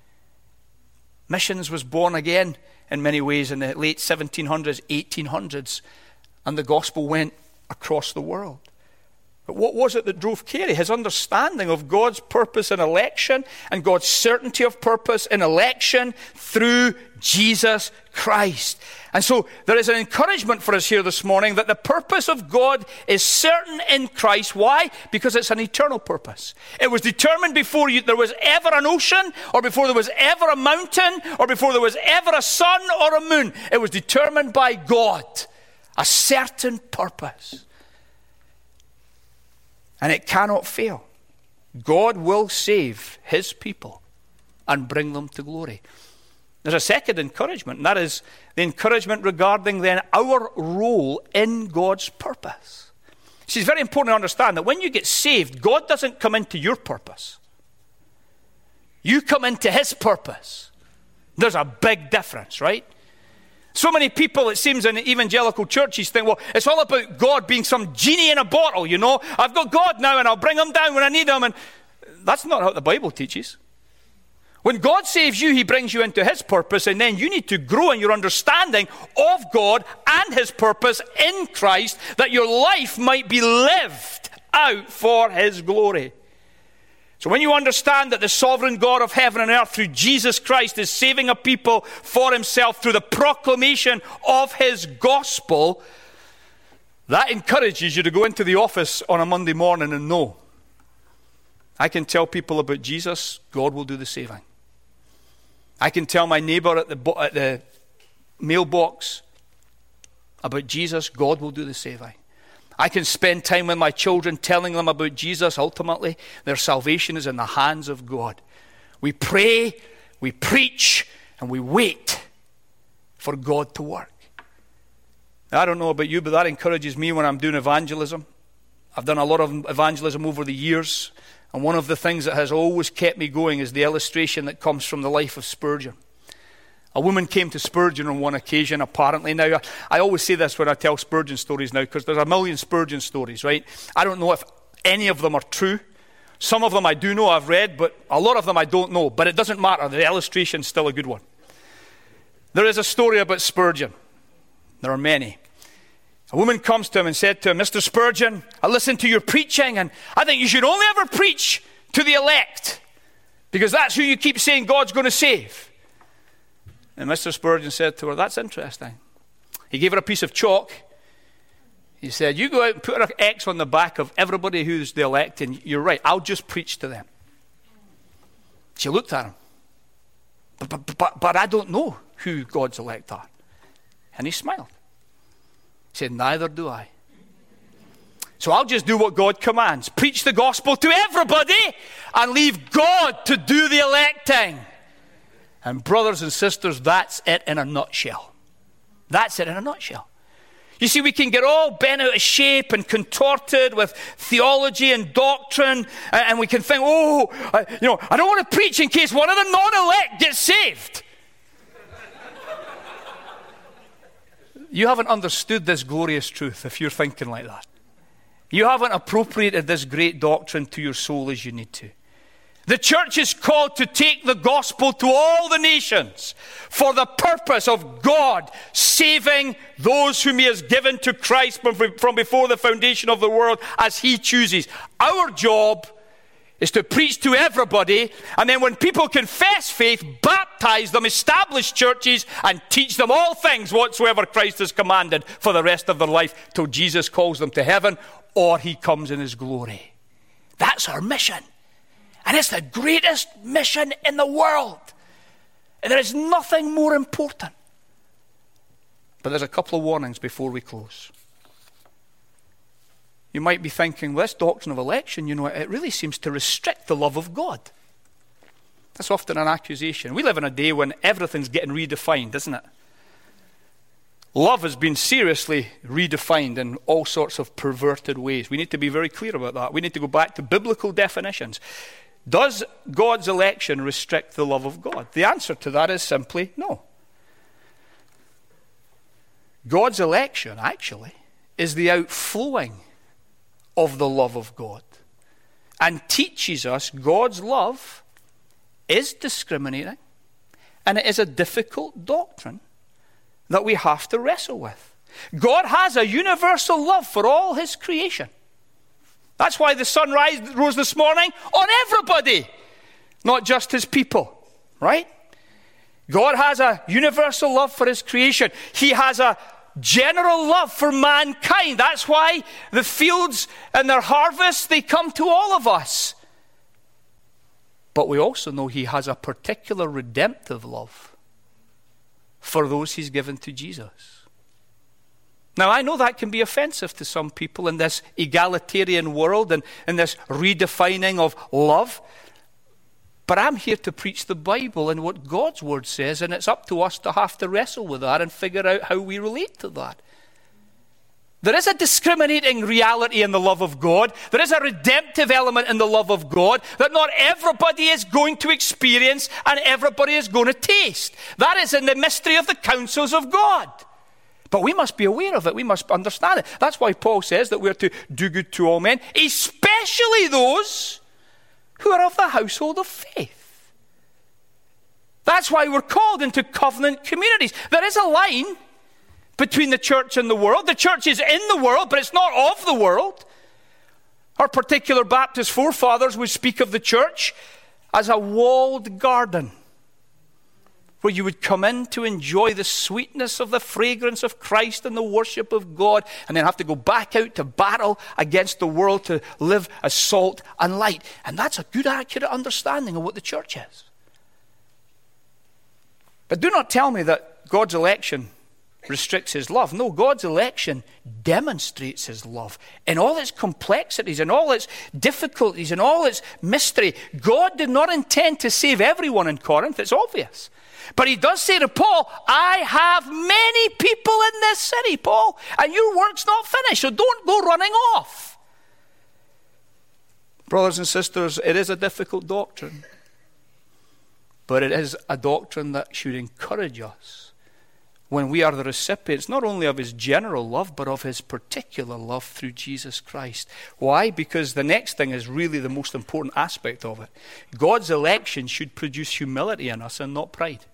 S2: Missions was born again in many ways in the late seventeen hundreds, eighteen hundreds, and the gospel went across the world. But what was it that drove Carey? His understanding of God's purpose in election and God's certainty of purpose in election through Jesus Christ. And so there is an encouragement for us here this morning that the purpose of God is certain in Christ. Why? Because it's an eternal purpose. It was determined before you, there was ever an ocean, or before there was ever a mountain, or before there was ever a sun or a moon. It was determined by God. A certain purpose. And it cannot fail. God will save his people and bring them to glory. There's a second encouragement, and that is the encouragement regarding then our role in God's purpose. See, it's very important to understand that when you get saved, God doesn't come into your purpose. You come into his purpose. There's a big difference, right? So many people, it seems, in evangelical churches think, well, it's all about God being some genie in a bottle, you know. I've got God now and I'll bring him down when I need him. And that's not what the Bible teaches. When God saves you, he brings you into his purpose, and then you need to grow in your understanding of God and his purpose in Christ, that your life might be lived out for his glory. So when you understand that the sovereign God of heaven and earth through Jesus Christ is saving a people for himself through the proclamation of his gospel, that encourages you to go into the office on a Monday morning and know, I can tell people about Jesus, God will do the saving. I can tell my neighbor at the, at the mailbox about Jesus, God will do the saving. I can spend time with my children telling them about Jesus. Ultimately, their salvation is in the hands of God. We pray, we preach, and we wait for God to work. Now, I don't know about you, but that encourages me when I'm doing evangelism. I've done a lot of evangelism over the years, and one of the things that has always kept me going is the illustration that comes from the life of Spurgeon. A woman came to Spurgeon on one occasion, apparently. Now, I always say this when I tell Spurgeon stories now, because there's a million Spurgeon stories, right? I don't know if any of them are true. Some of them I do know, I've read, but a lot of them I don't know. But it doesn't matter. The illustration's still a good one. There is a story about Spurgeon. There are many. A woman comes to him and said to him, Mister Spurgeon, I listened to your preaching, and I think you should only ever preach to the elect, because that's who you keep saying God's going to save. And Mister Spurgeon said to her, that's interesting. He gave her a piece of chalk. He said, you go out and put an X on the back of everybody who's the elect, and you're right, I'll just preach to them. She looked at him. But, but, but, but I don't know who God's elect are. And he smiled. He said, neither do I. So I'll just do what God commands. Preach the gospel to everybody and leave God to do the electing. And brothers and sisters, that's it in a nutshell. That's it in a nutshell. You see, we can get all bent out of shape and contorted with theology and doctrine, and we can think, oh, I, you know, I don't want to preach in case one of the non-elect gets saved. You haven't understood this glorious truth if you're thinking like that. You haven't appropriated this great doctrine to your soul as you need to. The church is called to take the gospel to all the nations for the purpose of God saving those whom he has given to Christ from before the foundation of the world as he chooses. Our job is to preach to everybody, and then when people confess faith, baptize them, establish churches, and teach them all things whatsoever Christ has commanded for the rest of their life till Jesus calls them to heaven or he comes in his glory. That's our mission. And it's the greatest mission in the world. And there is nothing more important. But there's a couple of warnings before we close. You might be thinking, well, this doctrine of election, you know, it really seems to restrict the love of God. That's often an accusation. We live in a day when everything's getting redefined, isn't it? Love has been seriously redefined in all sorts of perverted ways. We need to be very clear about that. We need to go back to biblical definitions. Does God's election restrict the love of God? The answer to that is simply no. God's election, actually, is the outflowing of the love of God and teaches us God's love is discriminating, and it is a difficult doctrine that we have to wrestle with. God has a universal love for all his creation. That's why the sun rise, rose this morning on everybody, not just his people, right? God has a universal love for his creation. He has a general love for mankind. That's why the fields and their harvests, they come to all of us. But we also know he has a particular redemptive love for those he's given to Jesus. Now, I know that can be offensive to some people in this egalitarian world and in this redefining of love. But I'm here to preach the Bible and what God's word says, and it's up to us to have to wrestle with that and figure out how we relate to that. There is a discriminating reality in the love of God. There is a redemptive element in the love of God that not everybody is going to experience and everybody is going to taste. That is in the mystery of the counsels of God. But we must be aware of it. We must understand it. That's why Paul says that we're to do good to all men, especially those who are of the household of faith. That's why we're called into covenant communities. There is a line between the church and the world. The church is in the world, but it's not of the world. Our particular Baptist forefathers would speak of the church as a walled garden, where you would come in to enjoy the sweetness of the fragrance of Christ and the worship of God, and then have to go back out to battle against the world to live as salt and light. And that's a good, accurate understanding of what the church is. But do not tell me that God's election restricts his love. No, God's election demonstrates his love in all its complexities, in all its difficulties, in all its mystery. God did not intend to save everyone in Corinth, it's obvious. But he does say to Paul, I have many people in this city, Paul, and your work's not finished, so don't go running off. Brothers and sisters, it is a difficult doctrine, but it is a doctrine that should encourage us when we are the recipients not only of his general love, but of his particular love through Jesus Christ. Why? Because the next thing is really the most important aspect of it. God's election should produce humility in us and not pride.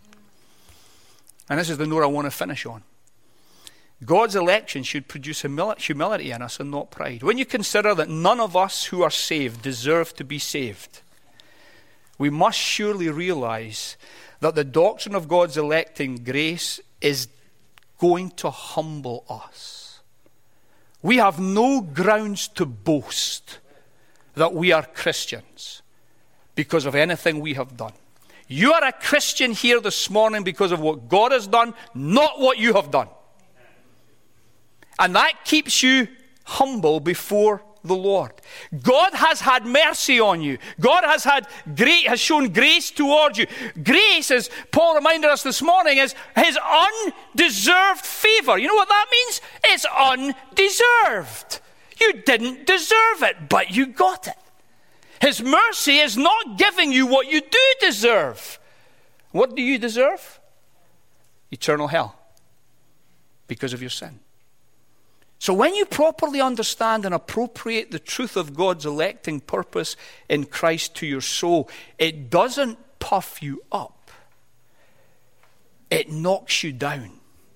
S2: And this is the note I want to finish on. God's election should produce humility in us and not pride. When you consider that none of us who are saved deserve to be saved, we must surely realize that the doctrine of God's electing grace is going to humble us. We have no grounds to boast that we are Christians because of anything we have done. You are a Christian here this morning because of what God has done, not what you have done. And that keeps you humble before the Lord. God has had mercy on you. God has had great, has shown grace towards you. Grace, as Paul reminded us this morning, is his undeserved favor. You know what that means? It's undeserved. You didn't deserve it, but you got it. His mercy is not giving you what you do deserve. What do you deserve? Eternal hell because of your sin. So when you properly understand and appropriate the truth of God's electing purpose in Christ to your soul, it doesn't puff you up. It knocks you down.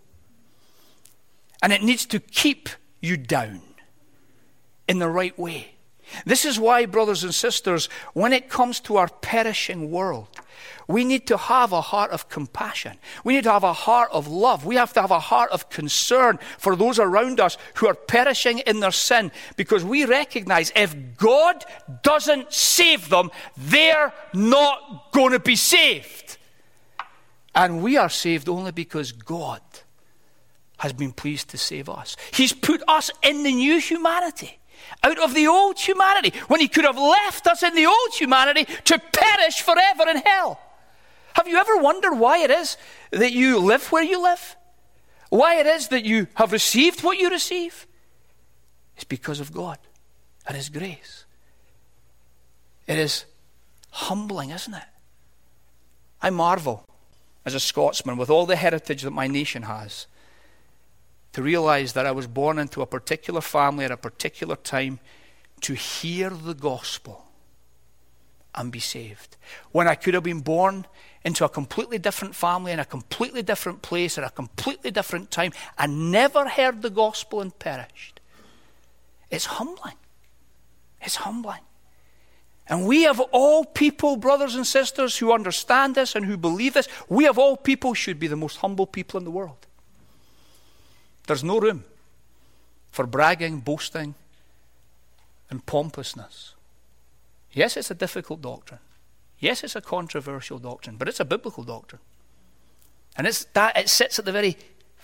S2: And it needs to keep you down in the right way. This is why, brothers and sisters, when it comes to our perishing world, we need to have a heart of compassion. We need to have a heart of love. We have to have a heart of concern for those around us who are perishing in their sin, because we recognize if God doesn't save them, they're not going to be saved. And we are saved only because God has been pleased to save us. He's put us in the new humanity, out of the old humanity, when he could have left us in the old humanity to perish forever in hell. Have you ever wondered why it is that you live where you live? Why it is that you have received what you receive? It's because of God and his grace. It is humbling, isn't it? I marvel as a Scotsman, with all the heritage that my nation has, to realize that I was born into a particular family at a particular time to hear the gospel and be saved. When I could have been born into a completely different family in a completely different place at a completely different time and never heard the gospel and perished. It's humbling. It's humbling. And we of all people, brothers and sisters, who understand this and who believe this, we of all people should be the most humble people in the world. There's no room for bragging, boasting, and pompousness. Yes, it's a difficult doctrine. Yes, it's a controversial doctrine, but it's a biblical doctrine. And it's that it sits at the very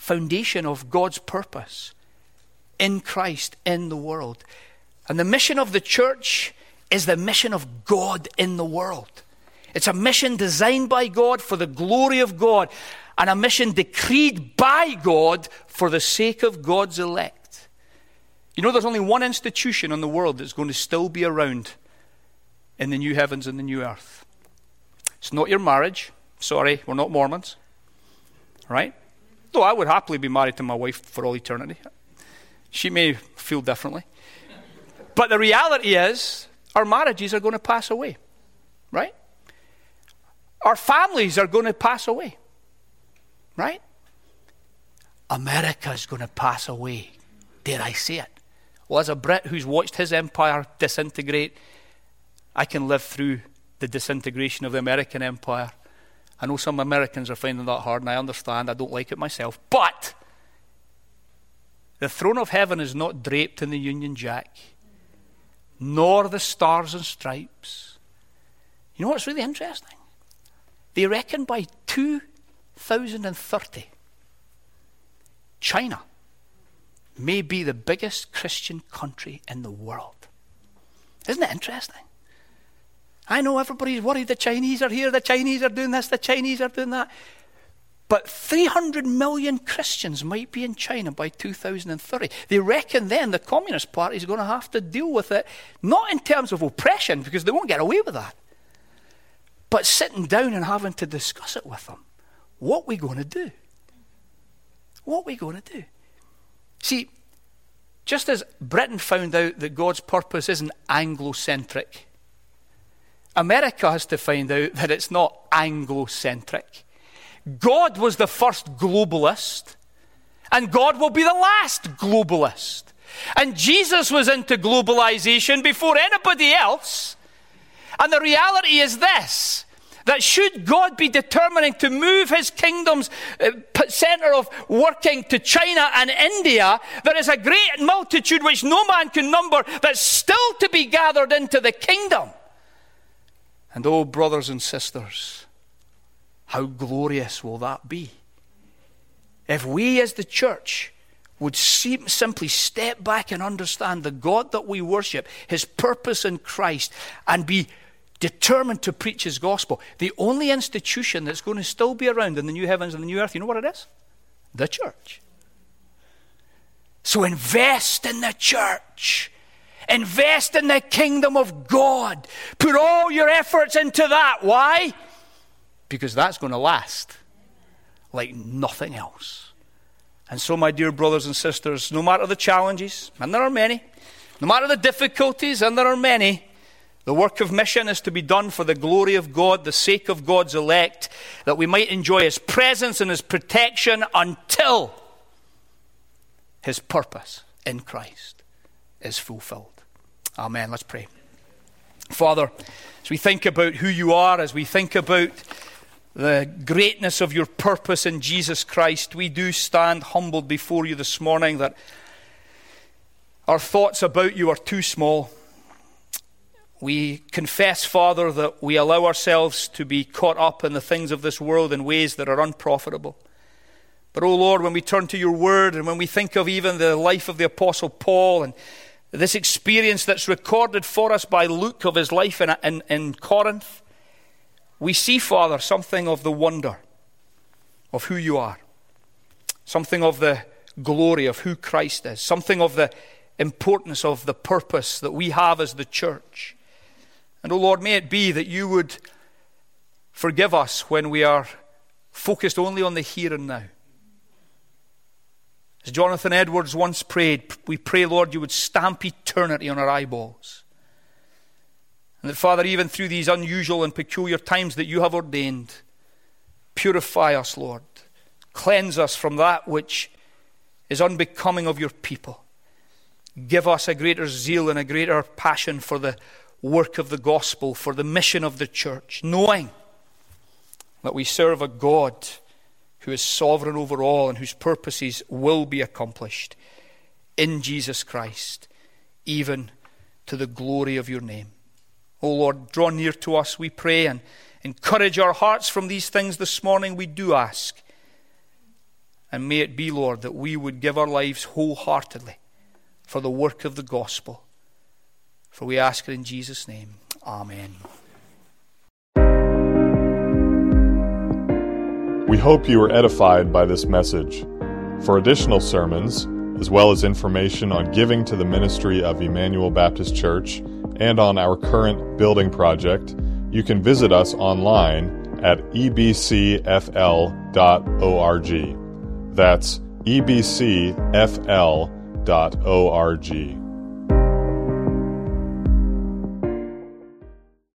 S2: foundation of God's purpose in Christ, in the world. And the mission of the church is the mission of God in the world. It's a mission designed by God for the glory of God, and a mission decreed by God for the sake of God's elect. You know, there's only one institution in the world that's going to still be around in the new heavens and the new earth. It's not your marriage. Sorry, we're not Mormons. Right? Though I would happily be married to my wife for all eternity. She may feel differently. But the reality is, our marriages are going to pass away. Right? Our families are going to pass away. Right? America is going to pass away. Dare I say it? Well, as a Brit who's watched his empire disintegrate, I can live through the disintegration of the American empire. I know some Americans are finding that hard, and I understand. I don't like it myself. But the throne of heaven is not draped in the Union Jack, nor the stars and stripes. You know what's really interesting? They reckon by two thousand thirty, China may be the biggest Christian country in the world. Isn't it interesting? I know everybody's worried the Chinese are here, the Chinese are doing this, the Chinese are doing that. But three hundred million Christians might be in China by two thousand thirty. They reckon then the Communist Party is going to have to deal with it, not in terms of oppression, because they won't get away with that, but sitting down and having to discuss it with them. What are we going to do? What are we going to do? See, just as Britain found out that God's purpose isn't Anglo-centric, America has to find out that it's not Anglo-centric. God was the first globalist, and God will be the last globalist. And Jesus was into globalization before anybody else. And the reality is this, that should God be determining to move his kingdom's uh, center of working to China and India, there is a great multitude which no man can number that's still to be gathered into the kingdom. And oh, brothers and sisters, how glorious will that be? If we as the church would seem, simply step back and understand the God that we worship, his purpose in Christ, and be determined to preach his gospel. The only institution that's going to still be around in the new heavens and the new earth, you know what it is? The church. So invest in the church. Invest in the kingdom of God. Put all your efforts into that. Why? Because that's going to last like nothing else. And so, my dear brothers and sisters, no matter the challenges, and there are many, no matter the difficulties, and there are many, the work of mission is to be done for the glory of God, the sake of God's elect, that we might enjoy his presence and his protection until his purpose in Christ is fulfilled. Amen. Let's pray. Father, as we think about who you are, as we think about the greatness of your purpose in Jesus Christ, we do stand humbled before you this morning that our thoughts about you are too small. We confess, Father, that we allow ourselves to be caught up in the things of this world in ways that are unprofitable. But, oh Lord, when we turn to your word and when we think of even the life of the Apostle Paul and this experience that's recorded for us by Luke of his life in, in, in Corinth, we see, Father, something of the wonder of who you are, something of the glory of who Christ is, something of the importance of the purpose that we have as the church. And, oh Lord, may it be that you would forgive us when we are focused only on the here and now. As Jonathan Edwards once prayed, we pray, Lord, you would stamp eternity on our eyeballs. And that, Father, even through these unusual and peculiar times that you have ordained, purify us, Lord. Cleanse us from that which is unbecoming of your people. Give us a greater zeal and a greater passion for the work of the gospel, for the mission of the church, knowing that we serve a God who is sovereign over all and whose purposes will be accomplished in Jesus Christ, even to the glory of your name. O Lord, draw near to us, we pray, and encourage our hearts from these things this morning, we do ask. And may it be, Lord, that we would give our lives wholeheartedly for the work of the gospel. For we ask it in Jesus' name. Amen.
S1: We hope you were edified by this message. For additional sermons, as well as information on giving to the ministry of Emmanuel Baptist Church and on our current building project, you can visit us online at e b c f l dot org. That's e b c f l dot org.